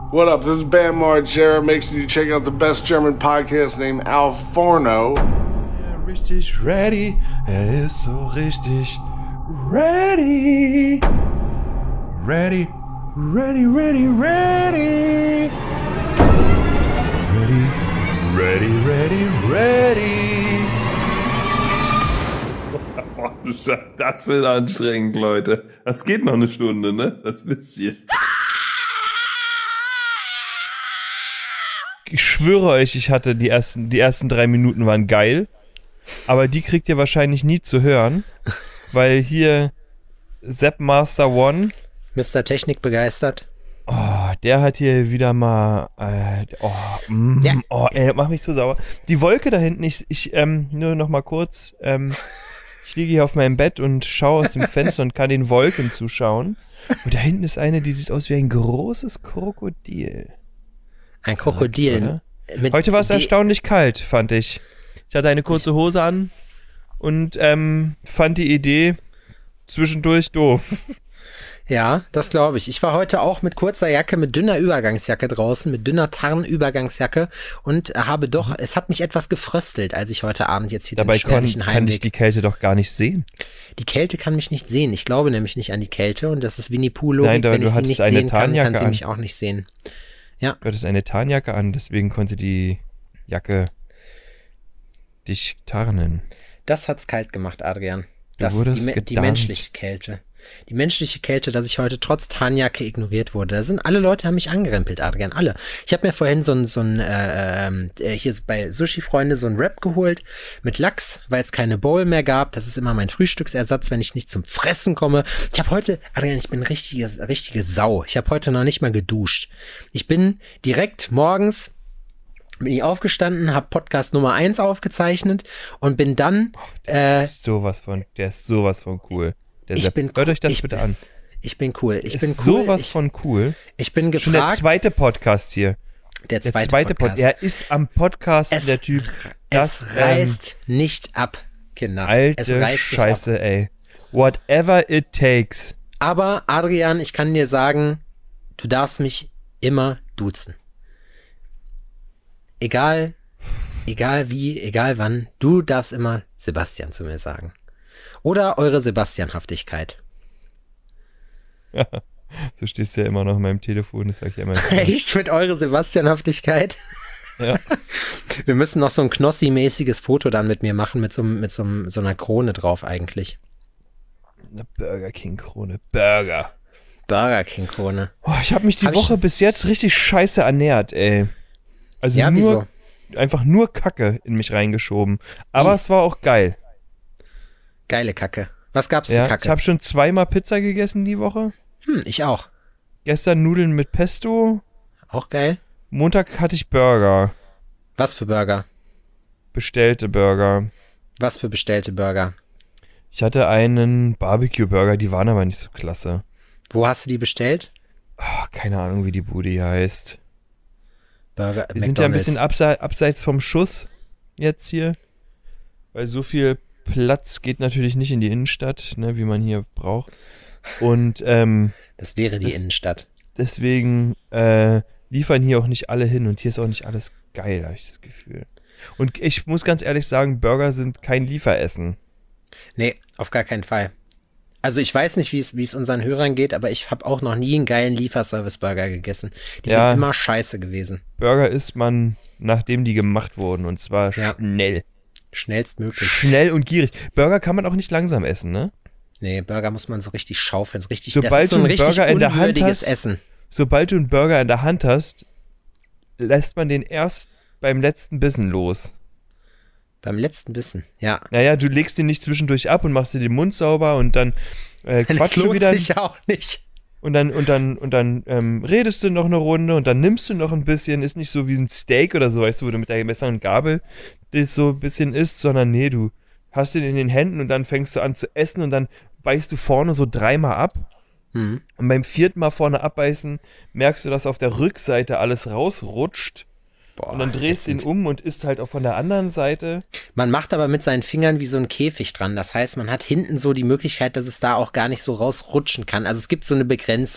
What up? This is Bam Margera. Make sure you check out the best German podcast named Al Forno. Richtig ready. Ist so richtig ready. Ready. Ready, ready, ready. Ready, ready, ready. Das wird anstrengend, Leute. Das geht noch eine Stunde, ne? Das wisst ihr. Ich schwöre euch, ich hatte die ersten 3 Minuten waren geil. Aber die kriegt ihr wahrscheinlich nie zu hören. Weil hier Sepp Master One. Mr. Technik begeistert. Oh, der hat hier wieder mal. Mach mich so sauer. Die Wolke da hinten, nur noch mal kurz. Ich liege hier auf meinem Bett und schaue aus dem Fenster und kann den Wolken zuschauen. Und da hinten ist eine, die sieht aus wie ein großes Krokodil. Ein Krokodil. Heute war es erstaunlich kalt, fand ich. Ich hatte eine kurze Hose an und fand die Idee zwischendurch doof. Ja, das glaube ich. Ich war heute auch mit kurzer Jacke, mit dünner Übergangsjacke draußen, mit dünner Tarnübergangsjacke und es hat mich etwas gefröstelt, als ich heute Abend jetzt hier dabei den schwerlichen kann ich die Kälte doch gar nicht sehen. Die Kälte kann mich nicht sehen. Ich glaube nämlich nicht an die Kälte und das ist Winnie Pooh-Logik. Nein, wenn ich sie nicht sehen kann sie an. mich auch nicht sehen. Ja. Du hattest eine Tarnjacke an, deswegen konnte die Jacke dich tarnen. Das hat's kalt gemacht, Adrian. Die menschliche Kälte. Die menschliche Kälte, dass ich heute trotz Tarnjacke ignoriert wurde. Alle Leute haben mich angerempelt, Adrian, alle. Ich habe mir vorhin hier bei Sushi-Freunde so ein Wrap geholt mit Lachs, weil es keine Bowl mehr gab. Das ist immer mein Frühstücksersatz, wenn ich nicht zum Fressen komme. Ich habe heute, Adrian, ich bin richtige Sau. Ich habe heute noch nicht mal geduscht. Ich bin direkt morgens bin ich aufgestanden, habe Podcast Nummer 1 aufgezeichnet und bin dann der ist sowas von cool. Hört euch das bitte an. Ich bin cool. Ich bin cool. Sowas von cool. Ich bin gefragt. Schon der zweite Podcast hier. Der zweite Podcast. Er ist am Podcast der Typ. Es reißt nicht ab, Kinder. Alte Scheiße, ey. Whatever it takes. Aber, Adrian, ich kann dir sagen, du darfst mich immer duzen. Egal wie, egal wann, du darfst immer Sebastian zu mir sagen. Oder eure Sebastianhaftigkeit. Ja, so stehst du ja immer noch in meinem Telefon, das sag ich ja immer. Echt? Mit eure Sebastianhaftigkeit? Ja. Wir müssen noch so ein Knossi-mäßiges Foto dann mit mir machen, mit so einer Krone drauf eigentlich. Eine Burger King-Krone. Burger King Krone. Oh, ich habe mich die Woche bis jetzt richtig scheiße ernährt, ey. Also ja, wieso? Einfach nur Kacke in mich reingeschoben. Aber es war auch geil. Geile Kacke. Was gab's für Kacke? Ich habe schon 2-mal Pizza gegessen die Woche. Ich auch. Gestern Nudeln mit Pesto. Auch geil. Montag hatte ich Burger. Was für Burger? Bestellte Burger. Was für bestellte Burger? Ich hatte einen Barbecue-Burger, die waren aber nicht so klasse. Wo hast du die bestellt? Oh, keine Ahnung, wie die Bude hier heißt. Burger, Wir sind ja ein bisschen abseits vom Schuss jetzt hier. Weil so viel Platz geht natürlich nicht in die Innenstadt, ne, wie man hier braucht. Und das wäre die Innenstadt. Deswegen liefern hier auch nicht alle hin und hier ist auch nicht alles geil, habe ich das Gefühl. Und ich muss ganz ehrlich sagen, Burger sind kein Lieferessen. Nee, auf gar keinen Fall. Also ich weiß nicht, wie es unseren Hörern geht, aber ich habe auch noch nie einen geilen Lieferservice-Burger gegessen. Die sind immer scheiße gewesen. Burger isst man, nachdem die gemacht wurden und zwar schnell. Schnellstmöglich. Schnell und gierig. Burger kann man auch nicht langsam essen, ne? Nee, Burger muss man so richtig schaufeln. Das ist Sobald so ein du einen richtig Burger in der Hand unwürdiges hast, Essen. Sobald du einen Burger in der Hand hast, lässt man den erst beim letzten Bissen los. Beim letzten Bissen, ja. Naja, du legst den nicht zwischendurch ab und machst dir den Mund sauber und dann quatschst du wieder. Das lohnt sich auch nicht. Und dann redest du noch eine Runde und dann nimmst du noch ein bisschen, ist nicht so wie ein Steak oder so, weißt du, wo du mit der Messer und Gabel das so ein bisschen isst, sondern nee, du hast den in den Händen und dann fängst du an zu essen und dann beißt du vorne so 3-mal ab. Und beim 4. Mal vorne abbeißen merkst du, dass auf der Rückseite alles rausrutscht. Boah, und dann drehst du ihn um und isst halt auch von der anderen Seite. Man macht aber mit seinen Fingern wie so ein Käfig dran. Das heißt, man hat hinten so die Möglichkeit, dass es da auch gar nicht so rausrutschen kann. Also es gibt so eine Begrenzung.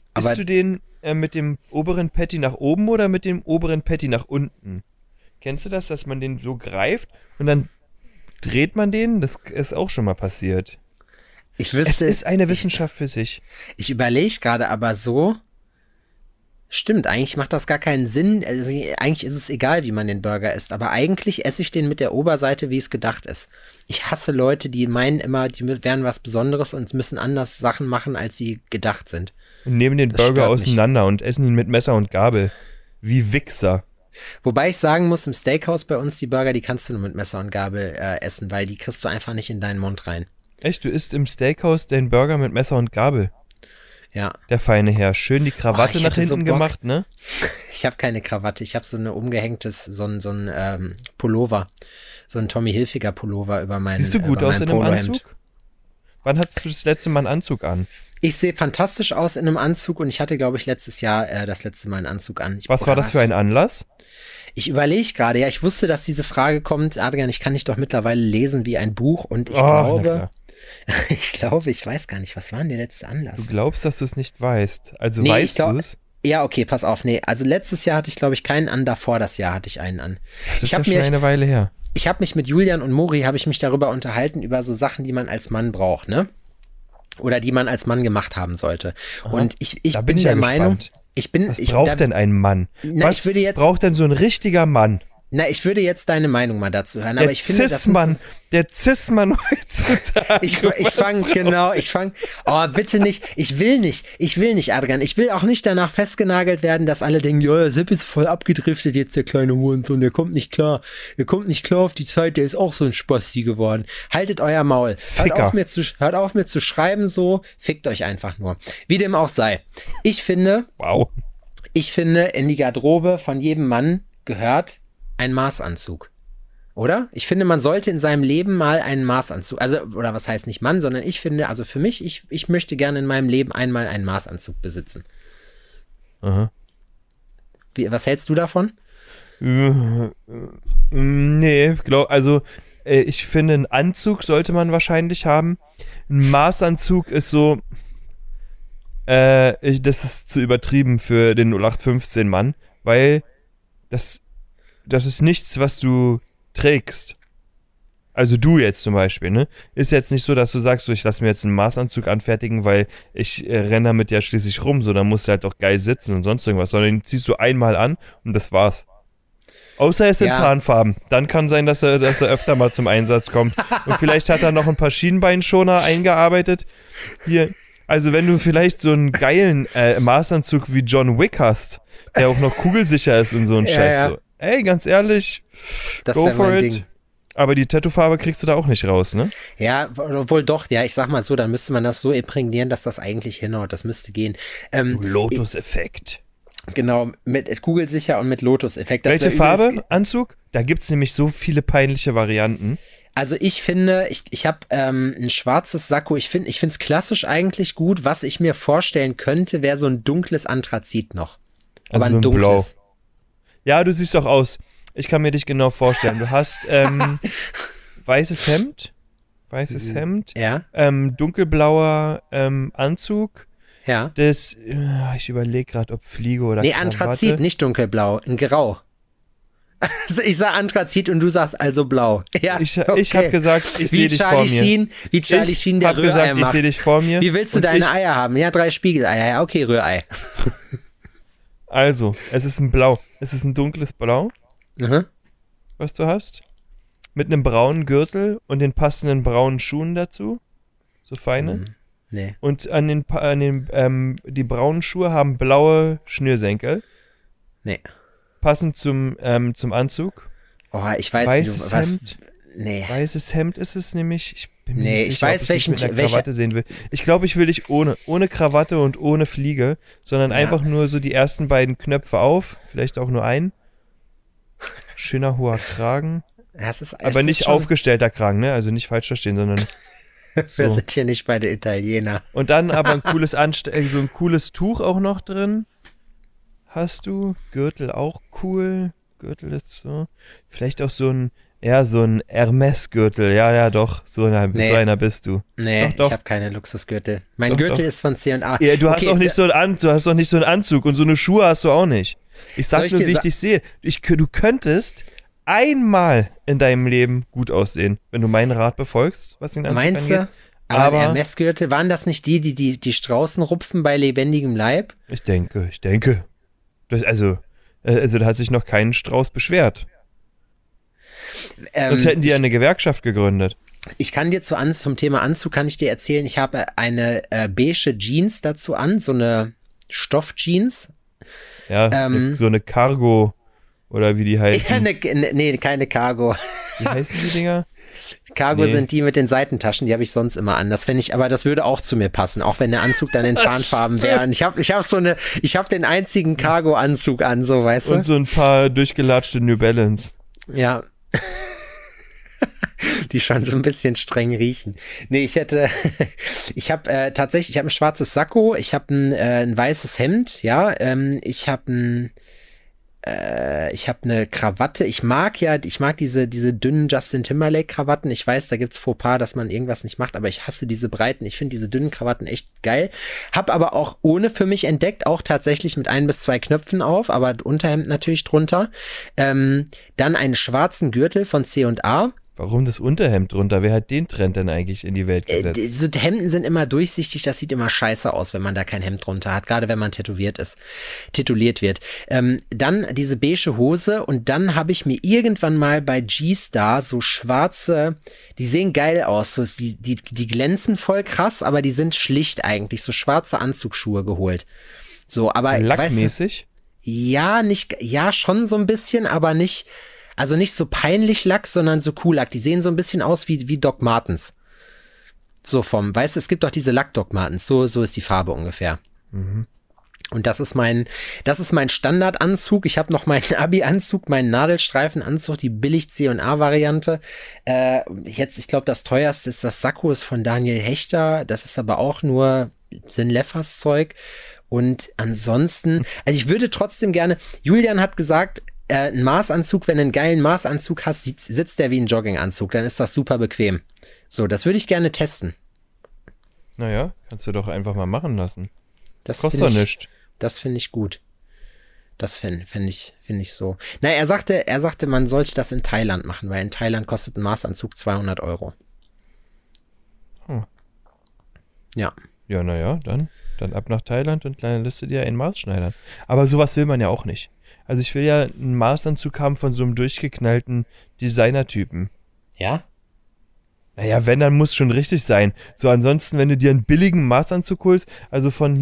Isst du den mit dem oberen Patty nach oben oder mit dem oberen Patty nach unten? Kennst du das, dass man den so greift und dann dreht man den? Das ist auch schon mal passiert. Es ist eine Wissenschaft für sich. Ich überlege gerade aber so, stimmt, eigentlich macht das gar keinen Sinn. Also, eigentlich ist es egal, wie man den Burger isst, aber eigentlich esse ich den mit der Oberseite, wie es gedacht ist. Ich hasse Leute, die meinen immer, die wären was Besonderes und müssen anders Sachen machen, als sie gedacht sind. Und nehmen den Burger auseinander und essen ihn mit Messer und Gabel. Wie Wichser. Wobei ich sagen muss, im Steakhouse bei uns, die Burger, die kannst du nur mit Messer und Gabel essen, weil die kriegst du einfach nicht in deinen Mund rein. Echt, du isst im Steakhouse den Burger mit Messer und Gabel? Ja. Der feine Herr. Schön die Krawatte nach hinten gemacht, ne? Ich habe keine Krawatte. Ich habe so eine umgehängtes, so ein Pullover. So ein Tommy Hilfiger Pullover über meinen Siehst du gut aus in einem Anzug? Wann hattest du das letzte Mal einen Anzug an? Ich sehe fantastisch aus in einem Anzug und ich hatte, glaube ich, letztes Jahr das letzte Mal einen Anzug an. Was war das für ein Anlass? Ich überlege gerade, ja, ich wusste, dass diese Frage kommt. Adrian, ich kann dich doch mittlerweile lesen wie ein Buch und ich glaube, ich weiß gar nicht, was war denn der letzte Anlass? Du glaubst, dass du es nicht weißt. Also weißt du es? Ja, okay, pass auf. Nee, also letztes Jahr hatte ich, glaube ich, keinen an. Davor das Jahr hatte ich einen an. Das ist ja schon eine Weile her. Ich habe mich mit Julian und Mori, habe ich mich darüber unterhalten, über so Sachen, die man als Mann braucht, ne? Oder die man als Mann gemacht haben sollte. Aha, und ich bin der Meinung, was braucht denn ein Mann? Was braucht denn so ein richtiger Mann? Na, ich würde jetzt deine Meinung mal dazu hören, aber ich finde, der Cis-Mann heutzutage. Oh, bitte nicht, ich will nicht, Adrian, ich will auch nicht danach festgenagelt werden, dass alle denken, ja, Sepp ist voll abgedriftet jetzt, der kleine Hurensohn, der kommt nicht klar auf die Zeit, der ist auch so ein Spasti geworden. Haltet euer Maul, hört auf mir zu schreiben so, fickt euch einfach nur. Wie dem auch sei. Ich finde, in die Garderobe von jedem Mann gehört ein Maßanzug. Oder? Ich finde, man sollte in seinem Leben mal einen Maßanzug, also, oder was heißt nicht Mann, sondern ich finde, also für mich, ich möchte gerne in meinem Leben einmal einen Maßanzug besitzen. Aha. Was hältst du davon? Nee, ich finde, einen Anzug sollte man wahrscheinlich haben. Ein Maßanzug ist so, das ist zu übertrieben für den 0815-Mann, weil das ist nichts, was du trägst. Also du jetzt zum Beispiel, ne? Ist jetzt nicht so, dass du sagst, so, ich lasse mir jetzt einen Maßanzug anfertigen, weil ich renne damit ja schließlich rum, so, dann musst du halt doch geil sitzen und sonst irgendwas, sondern den ziehst du einmal an und das war's. Außer er ist in Tarnfarben. Dann kann sein, dass er öfter mal zum Einsatz kommt. Und vielleicht hat er noch ein paar Schienbeinschoner eingearbeitet. Hier. Also wenn du vielleicht so einen geilen Maßanzug wie John Wick hast, der auch noch kugelsicher ist und so ein Scheiß. Ja. So. Ey, ganz ehrlich, das go for it. Ding. Aber die Tattoo-Farbe kriegst du da auch nicht raus, ne? Ja, wohl doch. Ja, ich sag mal so, dann müsste man das so imprägnieren, dass das eigentlich hinhaut. Das müsste gehen. So Lotus-Effekt. Genau, mit kugelsicher und mit Lotus-Effekt. Welche Farbe, Anzug? Da gibt's nämlich so viele peinliche Varianten. Also ich finde, ich habe ein schwarzes Sakko. Ich finde es klassisch eigentlich gut. Was ich mir vorstellen könnte, wäre so ein dunkles Anthrazit noch. Aber also ein dunkles. Blau. Ja, du siehst doch aus. Ich kann mir dich genau vorstellen. Du hast weißes Hemd, ja. Dunkelblauer Anzug. Ja. Ich überlege gerade, ob Fliege oder Krawatte. Anthrazit, nicht dunkelblau, ein Grau. Also ich sag Anthrazit und du sagst also blau. Ja, ich habe gesagt, ich sehe dich vor mir. Wie Charlie Sheen der Rührei macht. Ich sehe dich vor mir. Wie willst du deine Eier haben? Ja, 3 Spiegeleier. Ja, okay, Rührei. Also, es ist ein Blau. Es ist ein dunkles Blau, was du hast. Mit einem braunen Gürtel und den passenden braunen Schuhen dazu. So feine. Nee. Und die braunen Schuhe haben blaue Schnürsenkel. Nee. Passend zum Anzug. Oh, ich weiß, weißes Hemd. Nee. Weißes Hemd ist es nämlich. Ich bin mir nicht sicher, ich weiß, ob ich dich mit einer Krawatte sehen will. Ich glaube, ich will dich ohne Krawatte und ohne Fliege, sondern einfach nur so die ersten beiden Knöpfe auf, vielleicht auch nur einen. Schöner hoher Kragen. Aber nicht aufgestellter Kragen, ne? Also nicht falsch verstehen, sondern so. Wir sind hier nicht bei den Italiener. Und dann aber ein cooles so ein cooles Tuch auch noch drin. Hast du? Gürtel auch cool. Gürtel ist so. Vielleicht auch so ein Ja, so ein Hermes-Gürtel. Ja, doch. So einer bist du. Nee, doch. Ich habe keine Luxusgürtel. Mein Gürtel ist von C&A. Ja, du hast auch nicht so einen Anzug und so eine Schuhe hast du auch nicht. Ich sag nur, wie ich dich sehe. Du könntest einmal in deinem Leben gut aussehen, wenn du meinen Rat befolgst, was den Anzug angeht. Meinst du? Aber ein Hermes-Gürtel, waren das nicht die Straußen rupfen bei lebendigem Leib? Ich denke. Also da hat sich noch kein Strauß beschwert. Sonst hätten die ja eine Gewerkschaft gegründet. Ich kann dir zum Thema Anzug kann ich dir erzählen, ich habe eine beige Jeans dazu an, so eine Stoffjeans. Ja, so eine Cargo oder wie die heißen. Nee, keine Cargo. Wie heißen die Dinger? Cargo sind die mit den Seitentaschen, die habe ich sonst immer an. Das finde ich, aber das würde auch zu mir passen, auch wenn der Anzug dann in Tarnfarben wäre. Und ich habe den einzigen Cargo-Anzug an, so, weißt du? Und so ein paar durchgelatschte New Balance. Ja. Die schon so ein bisschen streng riechen. Nee, ich habe ein schwarzes Sakko, ich habe ein weißes Hemd, ja, ich habe eine Krawatte. Ich mag diese dünnen Justin Timberlake Krawatten. Ich weiß, da gibt's Fauxpas, dass man irgendwas nicht macht, aber ich hasse diese breiten. Ich finde diese dünnen Krawatten echt geil. Hab aber auch ohne für mich entdeckt, auch tatsächlich mit 1 bis 2 Knöpfen auf, aber Unterhemd natürlich drunter. Dann einen schwarzen Gürtel von C&A. Warum das Unterhemd drunter? Wer hat den Trend denn eigentlich in die Welt gesetzt? So Hemden sind immer durchsichtig, das sieht immer scheiße aus, wenn man da kein Hemd drunter hat, gerade wenn man tituliert wird. Dann diese beige Hose und dann habe ich mir irgendwann mal bei G-Star so schwarze, die sehen geil aus, so, die glänzen voll krass, aber die sind schlicht eigentlich, so schwarze Anzugsschuhe geholt. So, aber so lackmäßig? Ja, schon so ein bisschen, aber nicht. Also nicht so peinlich Lack, sondern so cool Lack. Die sehen so ein bisschen aus wie Doc Martens. So weißt du, es gibt doch diese Lack-Doc Martens. So ist die Farbe ungefähr. Mhm. Und das ist mein Standardanzug. Ich habe noch meinen Abi-Anzug, meinen Nadelstreifenanzug, die billig C&A-Variante. Ich glaube, das teuerste ist das Sakko, ist von Daniel Hechter. Das ist aber auch nur Sinleffers Zeug. Und ansonsten, also ich würde trotzdem gerne, Julian hat gesagt, ein Maßanzug, wenn du einen geilen Maßanzug hast, sitzt der wie ein Jogginganzug, dann ist das super bequem. So, das würde ich gerne testen. Naja, kannst du doch einfach mal machen lassen. Das kostet doch nichts. Das finde ich gut. Das finde ich so. Na, er sagte, man sollte das in Thailand machen, weil in Thailand kostet ein Maßanzug 200 €. Hm. Ja. Ja, naja, dann ab nach Thailand und lässt du dir ein Maß schneidern. Aber sowas will man ja auch nicht. Also ich will ja einen Maßanzug haben von so einem durchgeknallten Designer-Typen. Ja? Naja, wenn, dann muss schon richtig sein. So, ansonsten, wenn du dir einen billigen Maßanzug holst, also von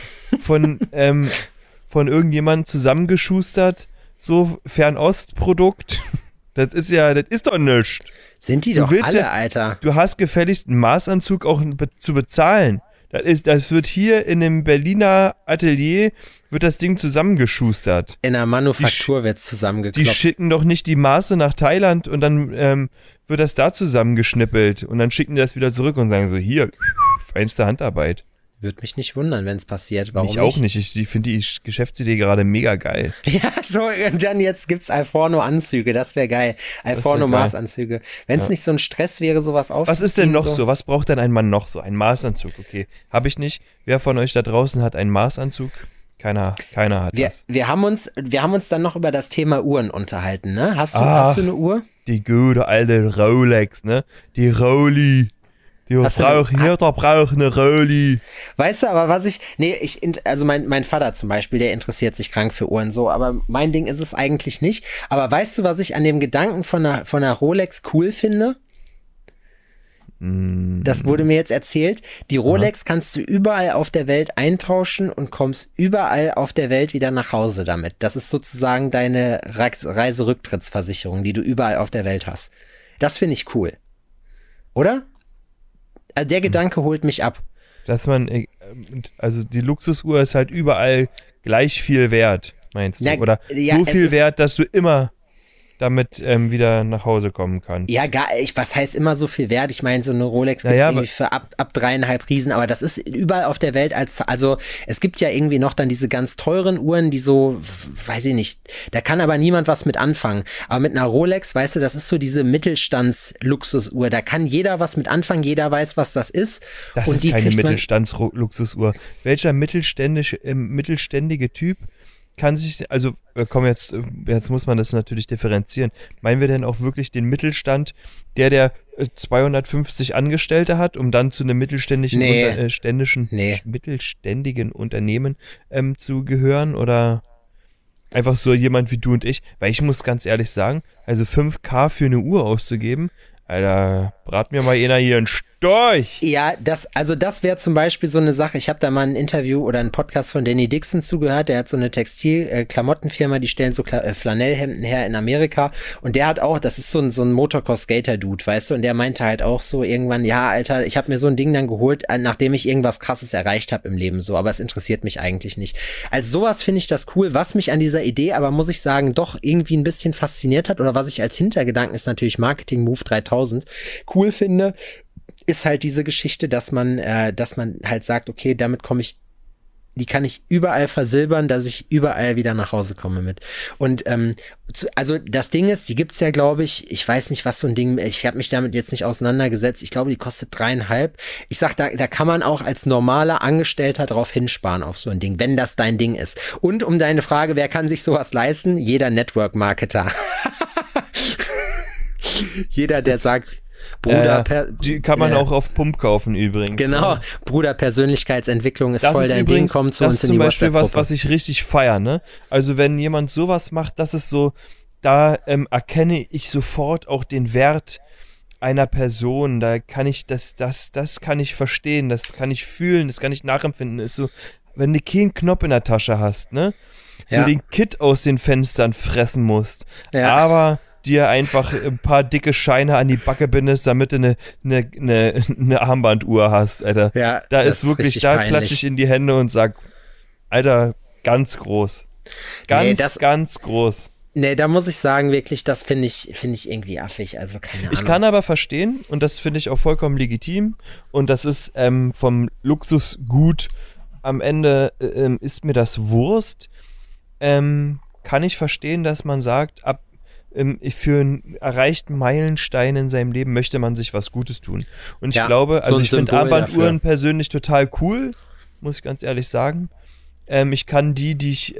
irgendjemandem zusammengeschustert, so Fernostprodukt, das ist doch nichts. Sind die doch alle, Alter. Du hast gefälligst einen Maßanzug auch zu bezahlen. Das wird hier in dem Berliner Atelier, wird das Ding zusammengeschustert. In der Manufaktur wird es zusammengekloppt. Die schicken doch nicht die Maße nach Thailand und dann wird das da zusammengeschnippelt und dann schicken die das wieder zurück und sagen so, hier, feinste Handarbeit. Würde mich nicht wundern, wenn es passiert. Warum mich auch nicht. Ich finde die Geschäftsidee gerade mega geil. Ja, so, und dann jetzt gibt's Alforno-Anzüge, das wäre geil. Alforno-Maßanzüge. Wenn es nicht so ein Stress wäre, sowas aufzuziehen. Was ist denn noch so? Was braucht denn ein Mann noch so? Ein Maßanzug, okay. Habe ich nicht. Wer von euch da draußen hat einen Maßanzug? Keiner hat das. Wir haben uns dann noch über das Thema Uhren unterhalten, ne? Hast du eine Uhr? Die gute alte Rolex, ne? Die Rolli. Jeder braucht eine Rolli. Weißt du, aber mein Vater zum Beispiel, der interessiert sich krank für Uhren so, aber mein Ding ist es eigentlich nicht. Aber weißt du, was ich an dem Gedanken von einer Rolex cool finde? Das wurde mir jetzt erzählt. Die Rolex kannst du überall auf der Welt eintauschen und kommst überall auf der Welt wieder nach Hause damit. Das ist sozusagen deine Reiserücktrittsversicherung, die du überall auf der Welt hast. Das finde ich cool. Oder? Der Gedanke holt mich ab. Dass also die Luxusuhr ist halt überall gleich viel wert, meinst du? Oder so viel wert, dass du immer damit wieder nach Hause kommen kannst. Ja, was heißt immer so viel wert? Ich meine, so eine Rolex gibt es irgendwie für ab 3,5 Riesen, aber das ist überall auf der Welt also es gibt ja irgendwie noch dann diese ganz teuren Uhren, die so, weiß ich nicht, da kann aber niemand was mit anfangen. Aber mit einer Rolex, weißt du, das ist so diese Mittelstands-Luxusuhr, da kann jeder was mit anfangen, jeder weiß, was das ist. Das ist keine Mittelstands-Luxusuhr. Welcher mittelständige Typ kann sich, also komm, jetzt muss man das natürlich differenzieren. Meinen wir denn auch wirklich den Mittelstand, der 250 Angestellte hat, um dann zu einem mittelständigen Unternehmen zu gehören, oder einfach so jemand wie du und ich? Weil ich muss ganz ehrlich sagen, also 5.000 für eine Uhr auszugeben, Alter, brat mir mal einer hier einen Storch. Ja, das wäre zum Beispiel so eine Sache. Ich habe da mal ein Interview oder einen Podcast von Danny Dixon zugehört. Der hat so eine Textil-Klamottenfirma, die stellen so Flanellhemden her in Amerika. Und der hat auch, das ist so ein Motocross-Skater-Dude, weißt du? Und der meinte halt auch so irgendwann, ja, Alter, ich habe mir so ein Ding dann geholt, nachdem ich irgendwas Krasses erreicht habe im Leben, so. Aber es interessiert mich eigentlich nicht. Als sowas finde ich das cool. Was mich an dieser Idee aber, muss ich sagen, doch irgendwie ein bisschen fasziniert hat, oder was ich als Hintergedanken, ist natürlich Marketing Move 3000, cool finde, ist halt diese Geschichte, dass man halt sagt, okay, damit die kann ich überall versilbern, dass ich überall wieder nach Hause komme mit. Und also das Ding ist, die gibt's ja, glaube ich weiß nicht, was so ein Ding, ich habe mich damit jetzt nicht auseinandergesetzt, ich glaube, die kostet 3,5. Ich sag, da kann man auch als normaler Angestellter drauf hinsparen auf so ein Ding, wenn das dein Ding ist. Und um deine Frage, wer kann sich sowas leisten? Jeder Network-Marketer. Jeder, der sagt, Bruder, die kann man auch auf Pump kaufen übrigens. Genau, ne? Bruder, Persönlichkeitsentwicklung ist voll dein Ding, komm zu uns in die WhatsApp-Gruppe. Das ist zum Beispiel was ich richtig feiere, ne? Also wenn jemand sowas macht, das ist so, da erkenne ich sofort auch den Wert einer Person, da kann ich, das kann ich verstehen, das kann ich fühlen, das kann ich nachempfinden. Ist so, wenn du keinen Knopf in der Tasche hast, ne? So den Kit aus den Fenstern fressen musst, aber dir einfach ein paar dicke Scheine an die Backe bindest, damit du eine Armbanduhr hast, Alter. Ja, da ist wirklich, da klatsche ich in die Hände und sag, Alter, ganz groß. Ganz groß. Nee, da muss ich sagen, wirklich, das finde ich irgendwie affig, also keine Ahnung. Ich kann aber verstehen, und das finde ich auch vollkommen legitim, und das ist vom Luxusgut am Ende ist mir das Wurst, kann ich verstehen, dass man sagt, für einen erreichten Meilenstein in seinem Leben möchte man sich was Gutes tun. Und ich glaube, also ich finde Armbanduhren persönlich total cool, muss ich ganz ehrlich sagen. Ich kann die ich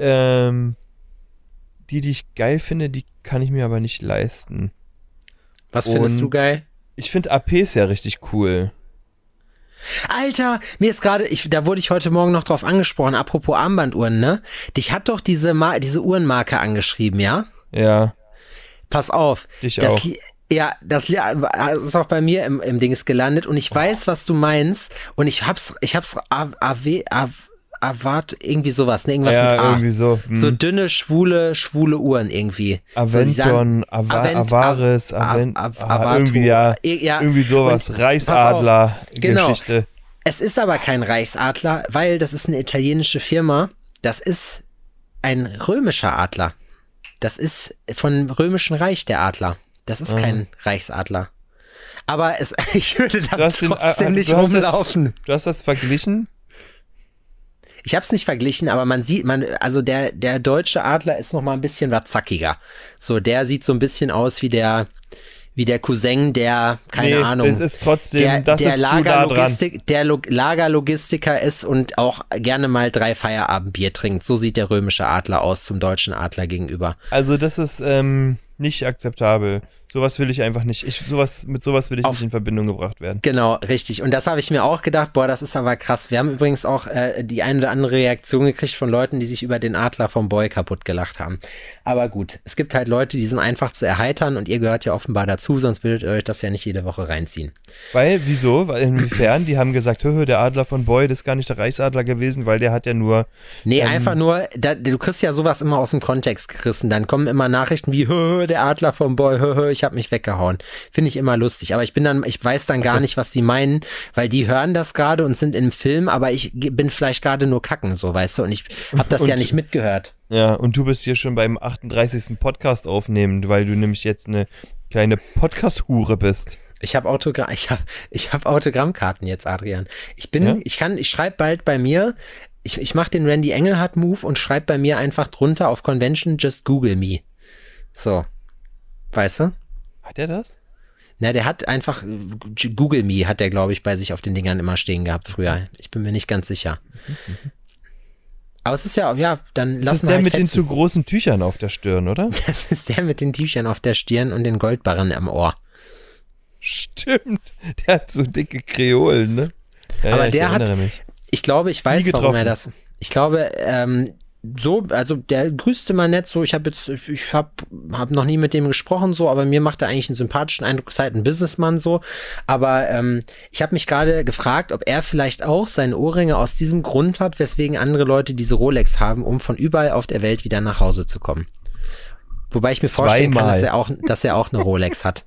geil finde, die kann ich mir aber nicht leisten. Was findest du geil? Ich finde APs ja richtig cool. Alter, mir ist gerade, da wurde ich heute Morgen noch drauf angesprochen, apropos Armbanduhren, ne? Dich hat doch diese Uhrenmarke angeschrieben, ja? Ja. Pass auf. Dich auch. Ja, das ist auch bei mir im Dings gelandet, und ich weiß, was du meinst, und ich hab's Avat, irgendwie sowas, ne? Irgendwas mit A. Irgendwie so. So dünne, schwule Uhren irgendwie. Aventon, Avaris, irgendwie, irgendwie sowas. Und, Reichsadler, Geschichte. Genau. Es ist aber kein Reichsadler, weil das ist eine italienische Firma. Das ist ein römischer Adler. Das ist von Römischen Reich, der Adler. Das ist kein Reichsadler. Aber ich würde da trotzdem nicht rumlaufen. Du hast das verglichen? Ich habe es nicht verglichen, aber man sieht, also der deutsche Adler ist noch mal ein bisschen was zackiger. So, der sieht so ein bisschen aus wie der Cousin, der, keine Ahnung, es ist trotzdem, der Lagerlogistiker ist und auch gerne mal 3 Feierabendbier trinkt. So sieht der römische Adler aus zum deutschen Adler gegenüber. Also das ist nicht akzeptabel. Sowas will ich einfach nicht. Mit sowas will ich nicht in Verbindung gebracht werden. Genau, richtig. Und das habe ich mir auch gedacht, boah, das ist aber krass. Wir haben übrigens auch die eine oder andere Reaktion gekriegt von Leuten, die sich über den Adler vom Boy kaputt gelacht haben. Aber gut, es gibt halt Leute, die sind einfach zu erheitern, und ihr gehört ja offenbar dazu, sonst würdet ihr euch das ja nicht jede Woche reinziehen. Weil, wieso? Inwiefern? Die haben gesagt, der Adler von Boy, das ist gar nicht der Reichsadler gewesen, weil der hat ja nur... Nee, einfach nur, du kriegst ja sowas immer aus dem Kontext gerissen. Dann kommen immer Nachrichten wie, der Adler von Boy, ich ich habe mich weggehauen. Finde ich immer lustig. Aber ich weiß dann gar nicht, was die meinen, weil die hören das gerade und sind im Film, aber ich bin vielleicht gerade nur kacken, so, weißt du, und ich habe das ja nicht mitgehört. Ja, und du bist hier schon beim 38. Podcast aufnehmen, weil du nämlich jetzt eine kleine Podcast-Hure bist. Ich habe Autogrammkarten jetzt, Adrian. Ich schreibe bald bei mir, ich mache den Randy Engelhardt-Move und schreibe bei mir einfach drunter auf Convention, just Google me. So. Weißt du? Hat er das? Na, der hat einfach, Google me hat der, glaube ich, bei sich auf den Dingern immer stehen gehabt früher. Ich bin mir nicht ganz sicher. Aber es ist ja, dann lassen wir. Das ist der mit den zu großen Tüchern auf der Stirn, oder? Das ist der mit den Tüchern auf der Stirn und den Goldbarren am Ohr. Stimmt, der hat so dicke Kreolen, ne? Ja, aber der hat, ich glaube, ich weiß, warum er das, ich glaube, also der grüßte mal nett so, ich habe noch nie mit dem gesprochen so, aber mir macht er eigentlich einen sympathischen Eindruck, ist halt ein Businessman so, aber ich habe mich gerade gefragt, ob er vielleicht auch seine Ohrringe aus diesem Grund hat, weswegen andere Leute diese Rolex haben, um von überall auf der Welt wieder nach Hause zu kommen. Wobei ich mir vorstellen kann, dass er auch eine Rolex hat.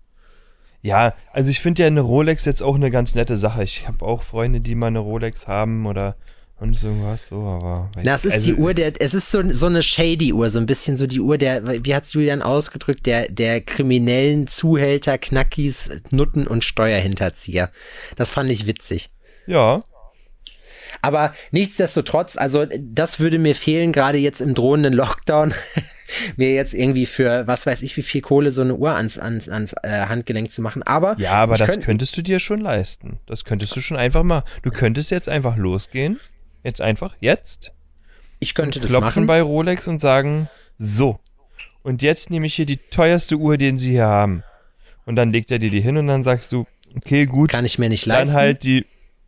Ja, also ich finde ja eine Rolex jetzt auch eine ganz nette Sache. Ich habe auch Freunde, die mal eine Rolex haben oder und irgendwas so, aber... es ist die Uhr, es ist so eine shady Uhr, so ein bisschen so die Uhr wie hat's Julian ausgedrückt, der kriminellen Zuhälter, Knackis, Nutten und Steuerhinterzieher. Das fand ich witzig. Ja. Aber nichtsdestotrotz, also das würde mir fehlen, gerade jetzt im drohenden Lockdown, mir jetzt irgendwie für, was weiß ich, wie viel Kohle so eine Uhr ans Handgelenk zu machen. Aber ja, aber das könntest du dir schon leisten. Das könntest du schon einfach mal. Du könntest jetzt einfach losgehen. Jetzt. Ich könnte das klopfen machen. Bei Rolex und sagen, so. Und jetzt nehme ich hier die teuerste Uhr, die sie hier haben. Und dann legt er dir die hin und dann sagst du, okay, gut. Kann ich mir nicht leisten. Dann halt die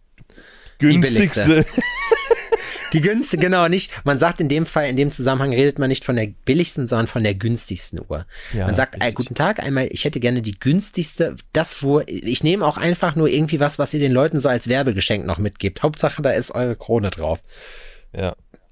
günstigste. Die günstigste, genau, nicht. Man sagt in dem Fall, in dem Zusammenhang redet man nicht von der billigsten, sondern von der günstigsten Uhr. Ja, man sagt, guten Tag, einmal, ich hätte gerne die günstigste, ich nehme auch einfach nur irgendwie was ihr den Leuten so als Werbegeschenk noch mitgebt. Hauptsache, da ist eure Krone drauf. Ja.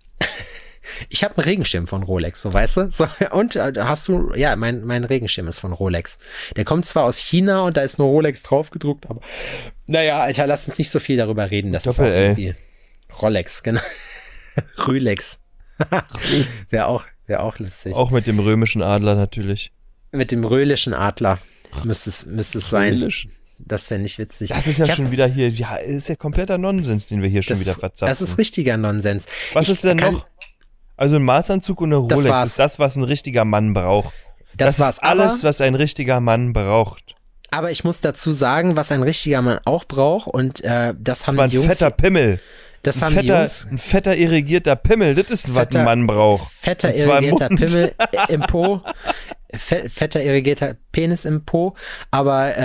Ich habe einen Regenschirm von Rolex, so, weißt du? So, und hast du, ja, mein Regenschirm ist von Rolex. Der kommt zwar aus China und da ist nur Rolex drauf gedruckt, aber naja, Alter, lass uns nicht so viel darüber reden. Das ist auch irgendwie Rolex, genau. Rülex. Wäre auch lustig. Auch mit dem römischen Adler natürlich. Mit dem röhlischen Adler müsste es sein. Röhlisch. Das wäre nicht witzig. Das ist ja schon wieder hier, ja, ist ja kompletter Nonsens, den wir hier schon wieder verzapfen. Das ist richtiger Nonsens. Was ist denn noch? Also ein Maßanzug und eine Rolex ist das, was ein richtiger Mann braucht. Das ist alles, was ein richtiger Mann braucht. Aber ich muss dazu sagen, was ein richtiger Mann auch braucht und das haben die Jungs... ein fetter Pimmel. Ein fetter irrigierter Pimmel, das ist, was ein Mann braucht. Fetter irrigierter Pimmel im Po, fetter irrigierter Penis im Po, aber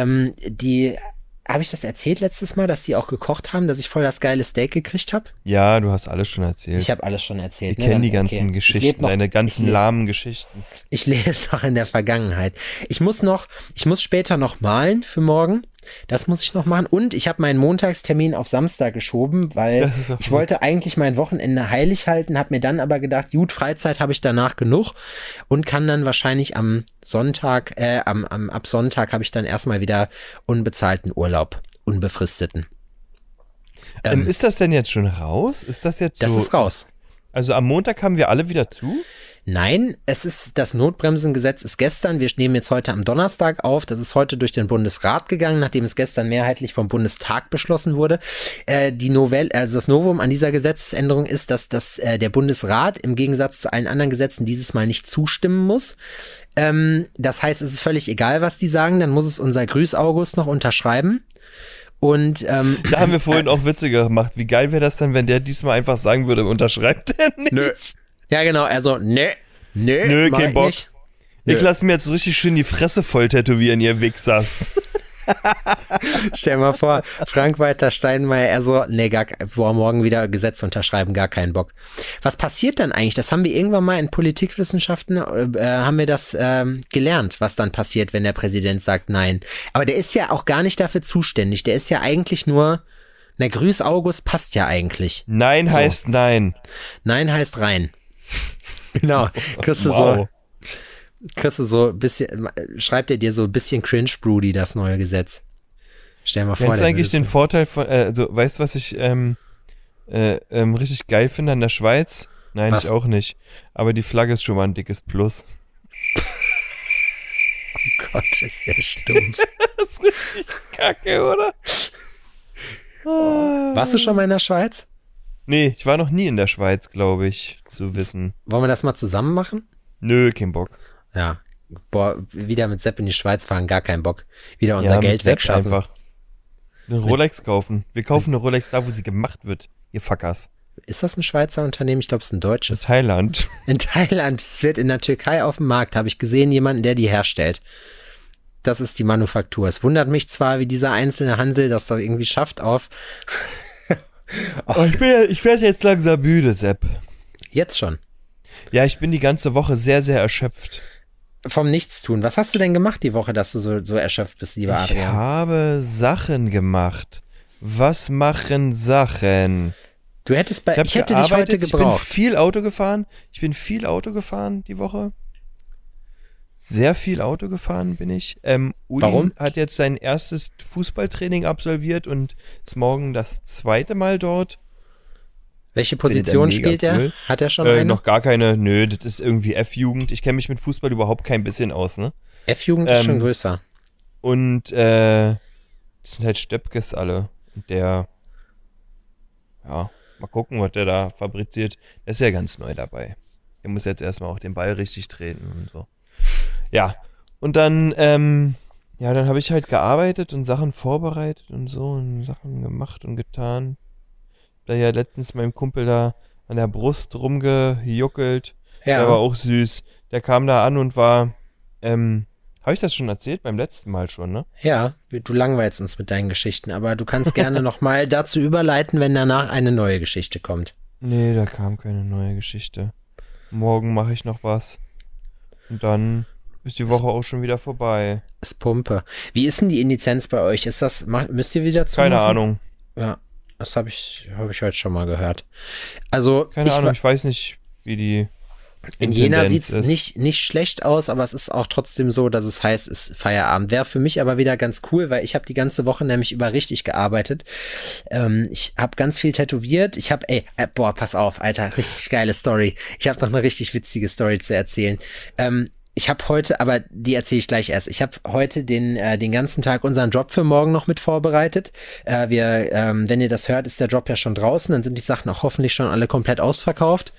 habe ich das erzählt letztes Mal, dass die auch gekocht haben, dass ich voll das geile Steak gekriegt habe? Ja, du hast alles schon erzählt. Ich habe alles schon erzählt. Ich kenne die ganzen Geschichten, deine ganzen lahmen Geschichten. Ich lebe noch in der Vergangenheit. Ich muss später noch malen für morgen. Das muss ich noch machen. Und ich habe meinen Montagstermin auf Samstag geschoben, weil ich wollte eigentlich mein Wochenende heilig halten, habe mir dann aber gedacht, gut, Freizeit habe ich danach genug und kann dann wahrscheinlich am Sonntag, ab Sonntag habe ich dann erstmal wieder unbezahlten Urlaub, unbefristeten. Ist das denn jetzt schon raus? Ist das jetzt so? Das ist raus. Also am Montag haben wir alle wieder zu? Nein, das Notbremsengesetz ist gestern, wir nehmen jetzt heute am Donnerstag auf, das ist heute durch den Bundesrat gegangen, nachdem es gestern mehrheitlich vom Bundestag beschlossen wurde. Das Novum an dieser Gesetzesänderung ist, dass der Bundesrat im Gegensatz zu allen anderen Gesetzen dieses Mal nicht zustimmen muss. Das heißt, es ist völlig egal, was die sagen, dann muss es unser Grüß-August noch unterschreiben. Und da haben wir vorhin auch witziger gemacht. Wie geil wäre das dann, wenn der diesmal einfach sagen würde, unterschreibt er nicht? Nö. Ja, genau, also, nö, kein Bock. Nicht. Ich lasse mir jetzt richtig schön die Fresse voll tätowieren, ihr Wichsers. Stell mal vor, Frank-Walter Steinmeier, morgen wieder Gesetz unterschreiben, gar keinen Bock. Was passiert dann eigentlich? Das haben wir irgendwann mal in Politikwissenschaften, haben wir das gelernt, was dann passiert, wenn der Präsident sagt Nein. Aber der ist ja auch gar nicht dafür zuständig. Der ist ja eigentlich nur, Grüß August passt ja eigentlich. Nein so. Heißt Nein. Nein heißt rein. Genau, kriegst du so. Kriegst du so ein bisschen, schreibt er dir so ein bisschen Cringe-Broody, das neue Gesetz. Stell dir mal vor. Kennst du eigentlich den Vorteil von, weißt du, was ich richtig geil finde an der Schweiz? Nein, Was? ich auch nicht. Aber die Flagge ist schon mal ein dickes Plus. Oh Gott, ist der stumpf. Das ist richtig kacke, oder? Warst du schon mal in der Schweiz? Nee, ich war noch nie in der Schweiz, glaube ich, zu wissen. Wollen wir das mal zusammen machen? Nö, kein Bock. Ja. Boah, wieder mit Sepp in die Schweiz fahren, gar keinen Bock. Wieder unser Geld wegschaffen. Einfach. Eine Rolex kaufen. Wir kaufen eine Rolex da, wo sie gemacht wird, ihr Fuckers. Ist das ein Schweizer Unternehmen? Ich glaube, es ist ein deutsches. Thailand. In Thailand. Es wird in der Türkei auf dem Markt, habe ich gesehen, jemanden, der die herstellt. Das ist die Manufaktur. Es wundert mich zwar, wie dieser einzelne Hansel das doch irgendwie schafft auf... Oh, ich werde jetzt langsam müde, Sepp. Jetzt schon. Ja, ich bin die ganze Woche sehr, sehr erschöpft. Vom Nichtstun. Was hast du denn gemacht die Woche, dass du so erschöpft bist, lieber Adrian? Ich habe Sachen gemacht. Was machen Sachen? Du hättest ich hätte dich heute gebraucht. Ich bin viel Auto gefahren die Woche. Sehr viel Auto gefahren bin ich. Uli Warum? hat jetzt sein erstes Fußballtraining absolviert und ist morgen das zweite Mal dort. Welche Position spielt er? Cool. Hat er schon eine? Noch gar keine. Nö, das ist irgendwie F-Jugend. Ich kenne mich mit Fußball überhaupt kein bisschen aus, ne? F-Jugend ist schon größer. Und das sind halt Stöpkes alle. Und der, ja, mal gucken, was der da fabriziert. Der ist ja ganz neu dabei. Der muss jetzt erstmal auch den Ball richtig treten und so. Ja, und dann, dann habe ich halt gearbeitet und Sachen vorbereitet und so und Sachen gemacht und getan. Da ja letztens meinem Kumpel da an der Brust rumgejuckelt. Ja. Der war auch süß. Der kam da an und war, habe ich das schon erzählt? Beim letzten Mal schon, ne? Ja, du langweilst uns mit deinen Geschichten, aber du kannst gerne nochmal dazu überleiten, wenn danach eine neue Geschichte kommt. Nee, da kam keine neue Geschichte. Morgen mache ich noch was. Und dann ist die Woche auch schon wieder vorbei. Ist Pumpe. Wie ist denn die Indizenz bei euch? Ist das, müsst ihr wieder zu? Keine Ahnung. Ja, das habe ich heute schon mal gehört. Also, Keine Ahnung, ich weiß nicht, wie die in Jena sieht es nicht schlecht aus, aber es ist auch trotzdem so, dass es heißt, es ist Feierabend. Wäre für mich aber wieder ganz cool, weil ich habe die ganze Woche nämlich über richtig gearbeitet. Ich habe ganz viel tätowiert. Ich habe, pass auf, Alter, richtig geile Story. Ich habe noch eine richtig witzige Story zu erzählen. Ich habe heute, aber die erzähle ich gleich erst. Ich habe heute den ganzen Tag unseren Job für morgen noch mit vorbereitet. Wenn ihr das hört, ist der Job ja schon draußen. Dann sind die Sachen auch hoffentlich schon alle komplett ausverkauft.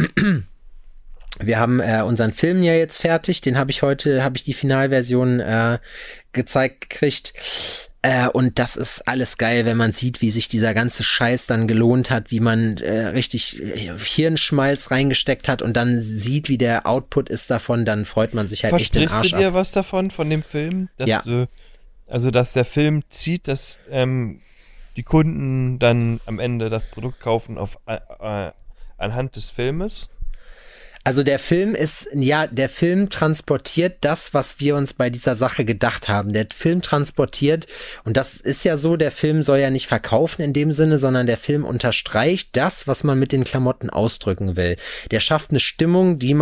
Wir haben unseren Film ja jetzt fertig. Den habe ich die Finalversion gezeigt gekriegt. Und das ist alles geil, wenn man sieht, wie sich dieser ganze Scheiß dann gelohnt hat, wie man richtig Hirnschmalz reingesteckt hat und dann sieht, wie der Output ist davon, dann freut man sich halt echt den Arsch ab. Versprichst du dir was davon, von dem Film? Dass dass der Film zieht, dass die Kunden dann am Ende das Produkt kaufen anhand des Filmes? Also der Film transportiert das, was wir uns bei dieser Sache gedacht haben. Der Film transportiert, und das ist ja so, der Film soll ja nicht verkaufen in dem Sinne, sondern der Film unterstreicht das, was man mit den Klamotten ausdrücken will. Der schafft eine Stimmung, die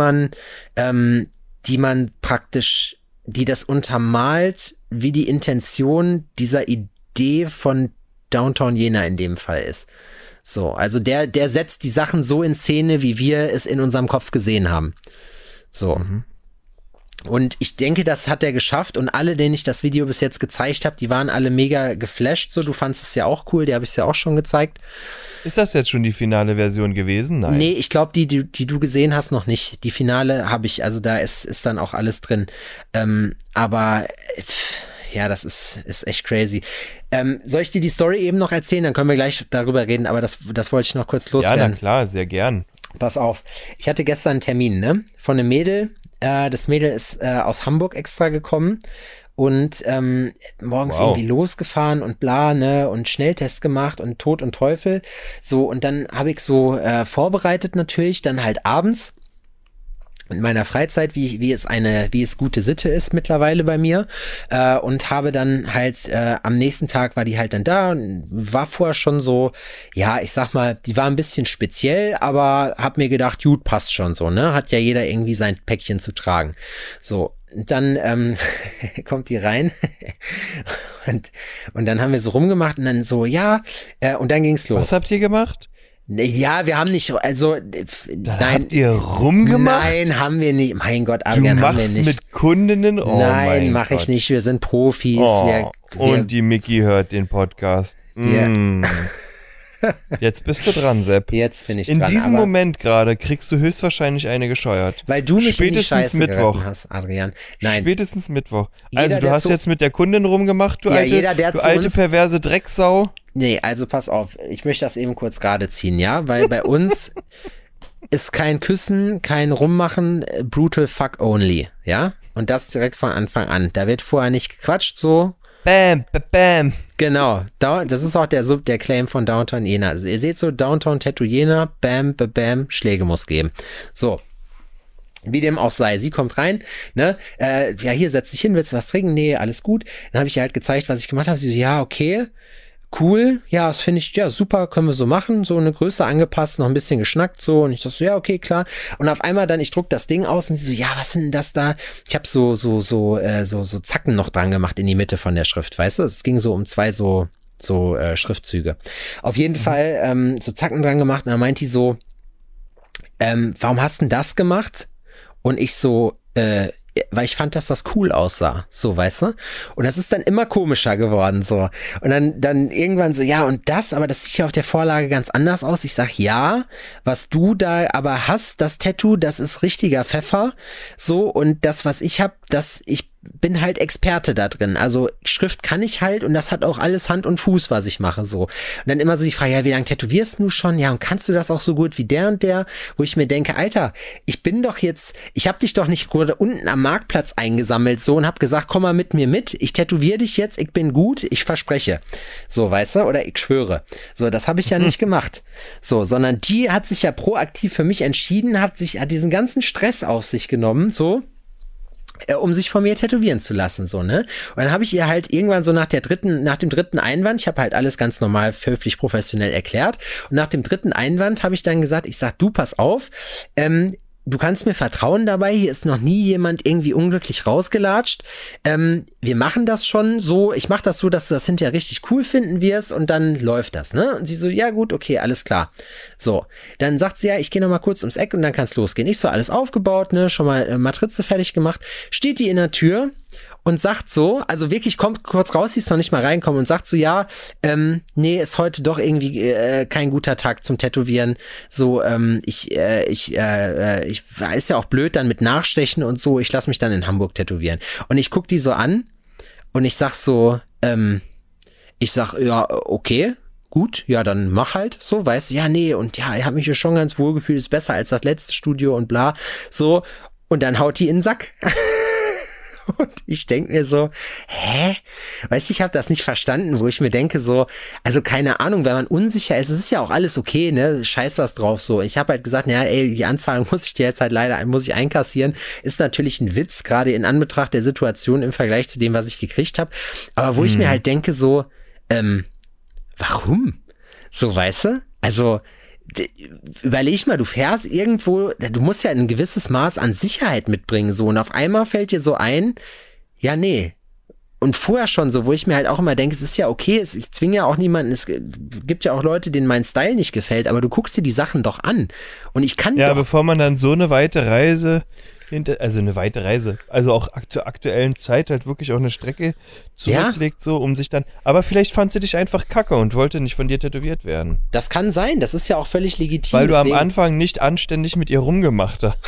das untermalt, wie die Intention dieser Idee von Downtown Jena in dem Fall ist. So, also der setzt die Sachen so in Szene, wie wir es in unserem Kopf gesehen haben. So. Mhm. Und ich denke, das hat er geschafft und alle, denen ich das Video bis jetzt gezeigt habe, die waren alle mega geflasht. So, du fandst es ja auch cool, die habe ich ja auch schon gezeigt. Ist das jetzt schon die finale Version gewesen? Nein. Nee, ich glaube, die du gesehen hast, noch nicht. Die finale habe ich, also da ist dann auch alles drin. Ja, das ist echt crazy. Soll ich dir die Story eben noch erzählen? Dann können wir gleich darüber reden, aber das wollte ich noch kurz loswerden. Ja, na klar, sehr gern. Pass auf. Ich hatte gestern einen Termin, ne? Von einem Mädel. Das Mädel ist aus Hamburg extra gekommen und morgens irgendwie losgefahren und bla, ne? Und Schnelltest gemacht und Tod und Teufel. So, und dann habe ich so vorbereitet natürlich, dann halt abends. in meiner Freizeit, wie es gute Sitte ist mittlerweile bei mir, und habe dann halt am nächsten Tag war die halt dann da und war vorher schon so, ja, ich sag mal, die war ein bisschen speziell, aber hab mir gedacht, gut, passt schon so, ne? Hat ja jeder irgendwie sein Päckchen zu tragen. So, dann kommt die rein und dann haben wir so rumgemacht und dann so, ja, und dann ging's los. Was habt ihr gemacht? Ja, wir haben nicht, also, nein. Habt ihr rumgemacht? Nein, haben wir nicht. Mein Gott, Adrian, haben wir nicht. Mit Kundinnen? Oh, nein, mache ich nicht. Wir sind Profis. Oh, und die Micky hört den Podcast. Yeah. Jetzt bist du dran, Sepp. Jetzt bin ich dran. In diesem Moment gerade kriegst du höchstwahrscheinlich eine gescheuert. Weil du mich in die Scheiße Mittwoch hast, Adrian. Nein. Spätestens Mittwoch. Also du hast jetzt mit der Kundin rumgemacht, du alte perverse Drecksau. Nee, also pass auf. Ich möchte das eben kurz gerade ziehen, ja? Weil bei uns ist kein Küssen, kein Rummachen, brutal fuck only, ja? Und das direkt von Anfang an. Da wird vorher nicht gequatscht, so. Bam, bam. Genau, das ist auch der Claim von Downtown Jena. Also ihr seht so, Downtown Tattoo Jena, bam, bam, Schläge muss geben. So, wie dem auch sei. Sie kommt rein, ne, ja, hier, setz dich hin, willst du was trinken? Nee, alles gut. Dann habe ich ihr halt gezeigt, was ich gemacht habe. Sie so, ja, okay, cool, ja, das finde ich, ja, super, können wir so machen, so eine Größe angepasst, noch ein bisschen geschnackt, so, und ich dachte so, ja, okay, klar, und auf einmal dann, ich druck das Ding aus und sie so, ja, was sind denn das da? Ich habe so Zacken noch dran gemacht in die Mitte von der Schrift, weißt du, es ging so um 2 so Schriftzüge. Auf jeden Fall, so Zacken dran gemacht, und dann meint die so, warum hast denn das gemacht? Und ich so, weil ich fand, dass das cool aussah, so, weißt du? Und das ist dann immer komischer geworden, so. Und dann irgendwann so, ja, und das, aber das sieht ja auf der Vorlage ganz anders aus. Ich sag, ja, was du da aber hast, das Tattoo, das ist richtiger Pfeffer, so, und das, was ich hab, ich bin halt Experte da drin. Also Schrift kann ich halt, und das hat auch alles Hand und Fuß, was ich mache, so. Und dann immer so die Frage, ja, wie lange tätowierst du schon? Ja, und kannst du das auch so gut wie der und der? Wo ich mir denke, Alter, ich hab dich doch nicht unten am Marktplatz eingesammelt, so, und hab gesagt, komm mal mit mir mit, ich tätowiere dich jetzt, ich bin gut, ich verspreche. So, weißt du? Oder ich schwöre. So, das habe ich ja nicht gemacht. So, sondern die hat sich ja proaktiv für mich entschieden, hat diesen ganzen Stress auf sich genommen, so, um sich von mir tätowieren zu lassen, so, ne? Und dann habe ich ihr halt irgendwann so nach dem dritten Einwand, ich habe halt alles ganz normal, höflich, professionell erklärt, und nach dem dritten Einwand habe ich dann gesagt, ich sag, du, pass auf, du kannst mir vertrauen dabei, hier ist noch nie jemand irgendwie unglücklich rausgelatscht. Wir machen das schon so, ich mache das so, dass du das hinterher richtig cool finden wirst, und dann läuft das, ne? Und sie so, ja gut, okay, alles klar. So, dann sagt sie, ja, ich gehe noch mal kurz ums Eck und dann kann's losgehen. Ich so, alles aufgebaut, ne, schon mal Matrize fertig gemacht. Steht die in der Tür und sagt so, also wirklich kommt kurz raus, sie ist noch nicht mal reinkommen, und sagt so, ja, nee, ist heute doch irgendwie kein guter Tag zum Tätowieren. So, ist ja auch blöd dann mit Nachstechen und so, ich lasse mich dann in Hamburg tätowieren. Und ich guck die so an und ich sag so, ja, okay, gut, ja, dann mach halt so, weißt du, ja, nee, und ja, ich habe mich hier schon ganz wohl gefühlt, ist besser als das letzte Studio und bla, so, und dann haut die in den Sack. Und ich denke mir so, weißt du, ich habe das nicht verstanden, wo ich mir denke so, also keine Ahnung, wenn man unsicher ist, es ist ja auch alles okay, ne, scheiß was drauf so. Ich habe halt gesagt, naja, ey, die Anzahlung muss ich dir jetzt halt leider einkassieren. Ist natürlich ein Witz, gerade in Anbetracht der Situation im Vergleich zu dem, was ich gekriegt habe. Aber wo ich mir halt denke so, warum? So, weißt du? Also, überleg mal, du fährst irgendwo, du musst ja ein gewisses Maß an Sicherheit mitbringen, so, und auf einmal fällt dir so ein, ja, nee. Und vorher schon so, wo ich mir halt auch immer denke, es ist ja okay, ich zwinge ja auch niemanden, es gibt ja auch Leute, denen mein Style nicht gefällt, aber du guckst dir die Sachen doch an. Und ich kann ja, bevor man dann so eine weite Reise also auch zur aktuellen Zeit halt wirklich auch eine Strecke zurücklegt, so, um sich dann, aber vielleicht fand sie dich einfach kacke und wollte nicht von dir tätowiert werden. Das kann sein, das ist ja auch völlig legitim. Weil du am Anfang nicht anständig mit ihr rumgemacht hast.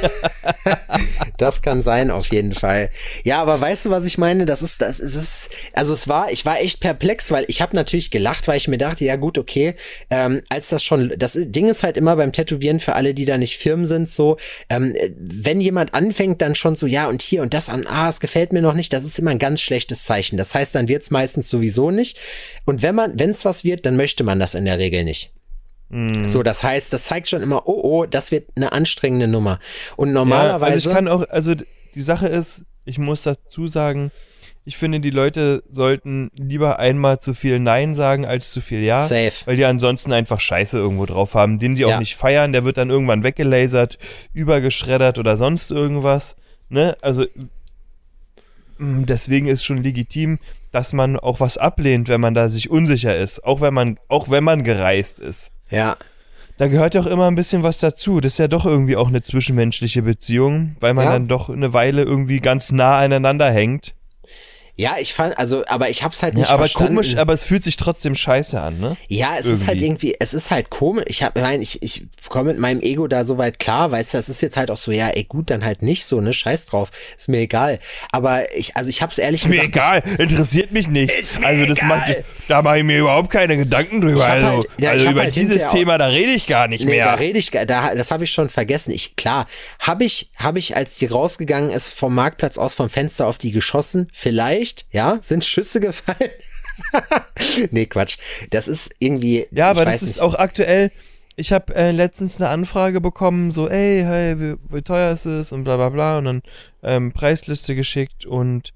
Das kann sein, auf jeden Fall. Ja, aber weißt du, was ich meine? Ich war echt perplex, weil ich habe natürlich gelacht, weil ich mir dachte, ja gut, okay, das Ding ist halt immer beim Tätowieren für alle, die da nicht Firmen sind, so, wenn jemand anfängt, dann schon so, ja, und hier und das an, es gefällt mir noch nicht, das ist immer ein ganz schlechtes Zeichen. Das heißt, dann wird's meistens sowieso nicht. Und wenn es was wird, dann möchte man das in der Regel nicht. So, das heißt, das zeigt schon immer, oh, das wird eine anstrengende Nummer. Und normalerweise... Ja, also ich kann auch, also die Sache ist, ich muss dazu sagen, ich finde, die Leute sollten lieber einmal zu viel Nein sagen, als zu viel Ja. Safe. Weil die ansonsten einfach Scheiße irgendwo drauf haben, den die auch nicht feiern, der wird dann irgendwann weggelasert, übergeschreddert oder sonst irgendwas. Ne? Also deswegen ist schon legitim, dass man auch was ablehnt, wenn man da sich unsicher ist, auch wenn man gereist ist. Ja. Da gehört ja auch immer ein bisschen was dazu. Das ist ja doch irgendwie auch eine zwischenmenschliche Beziehung, weil man dann doch eine Weile irgendwie ganz nah aneinander hängt. Ja, aber ich hab's halt nicht verstanden. Komisch, aber es fühlt sich trotzdem scheiße an, ne? Ja, ist halt komisch. Ich komme mit meinem Ego da so weit klar, weißt du, das ist jetzt halt auch so, ja, ey, gut, dann halt nicht so, ne, scheiß drauf, ist mir egal. Aber ich hab's ehrlich gesagt... Mir egal, interessiert mich nicht. Also da mache ich mir überhaupt keine Gedanken drüber. Also über dieses Thema, da rede ich gar nicht mehr. Das habe ich schon vergessen. Habe ich, als die rausgegangen ist vom Marktplatz aus, vom Fenster auf die geschossen? Vielleicht. Ja, sind Schüsse gefallen? Nee, Quatsch. Das ist irgendwie... Ja, aber das ist auch aktuell... Ich habe letztens eine Anfrage bekommen, so, ey, hey, wie teuer ist es und bla bla bla und dann Preisliste geschickt und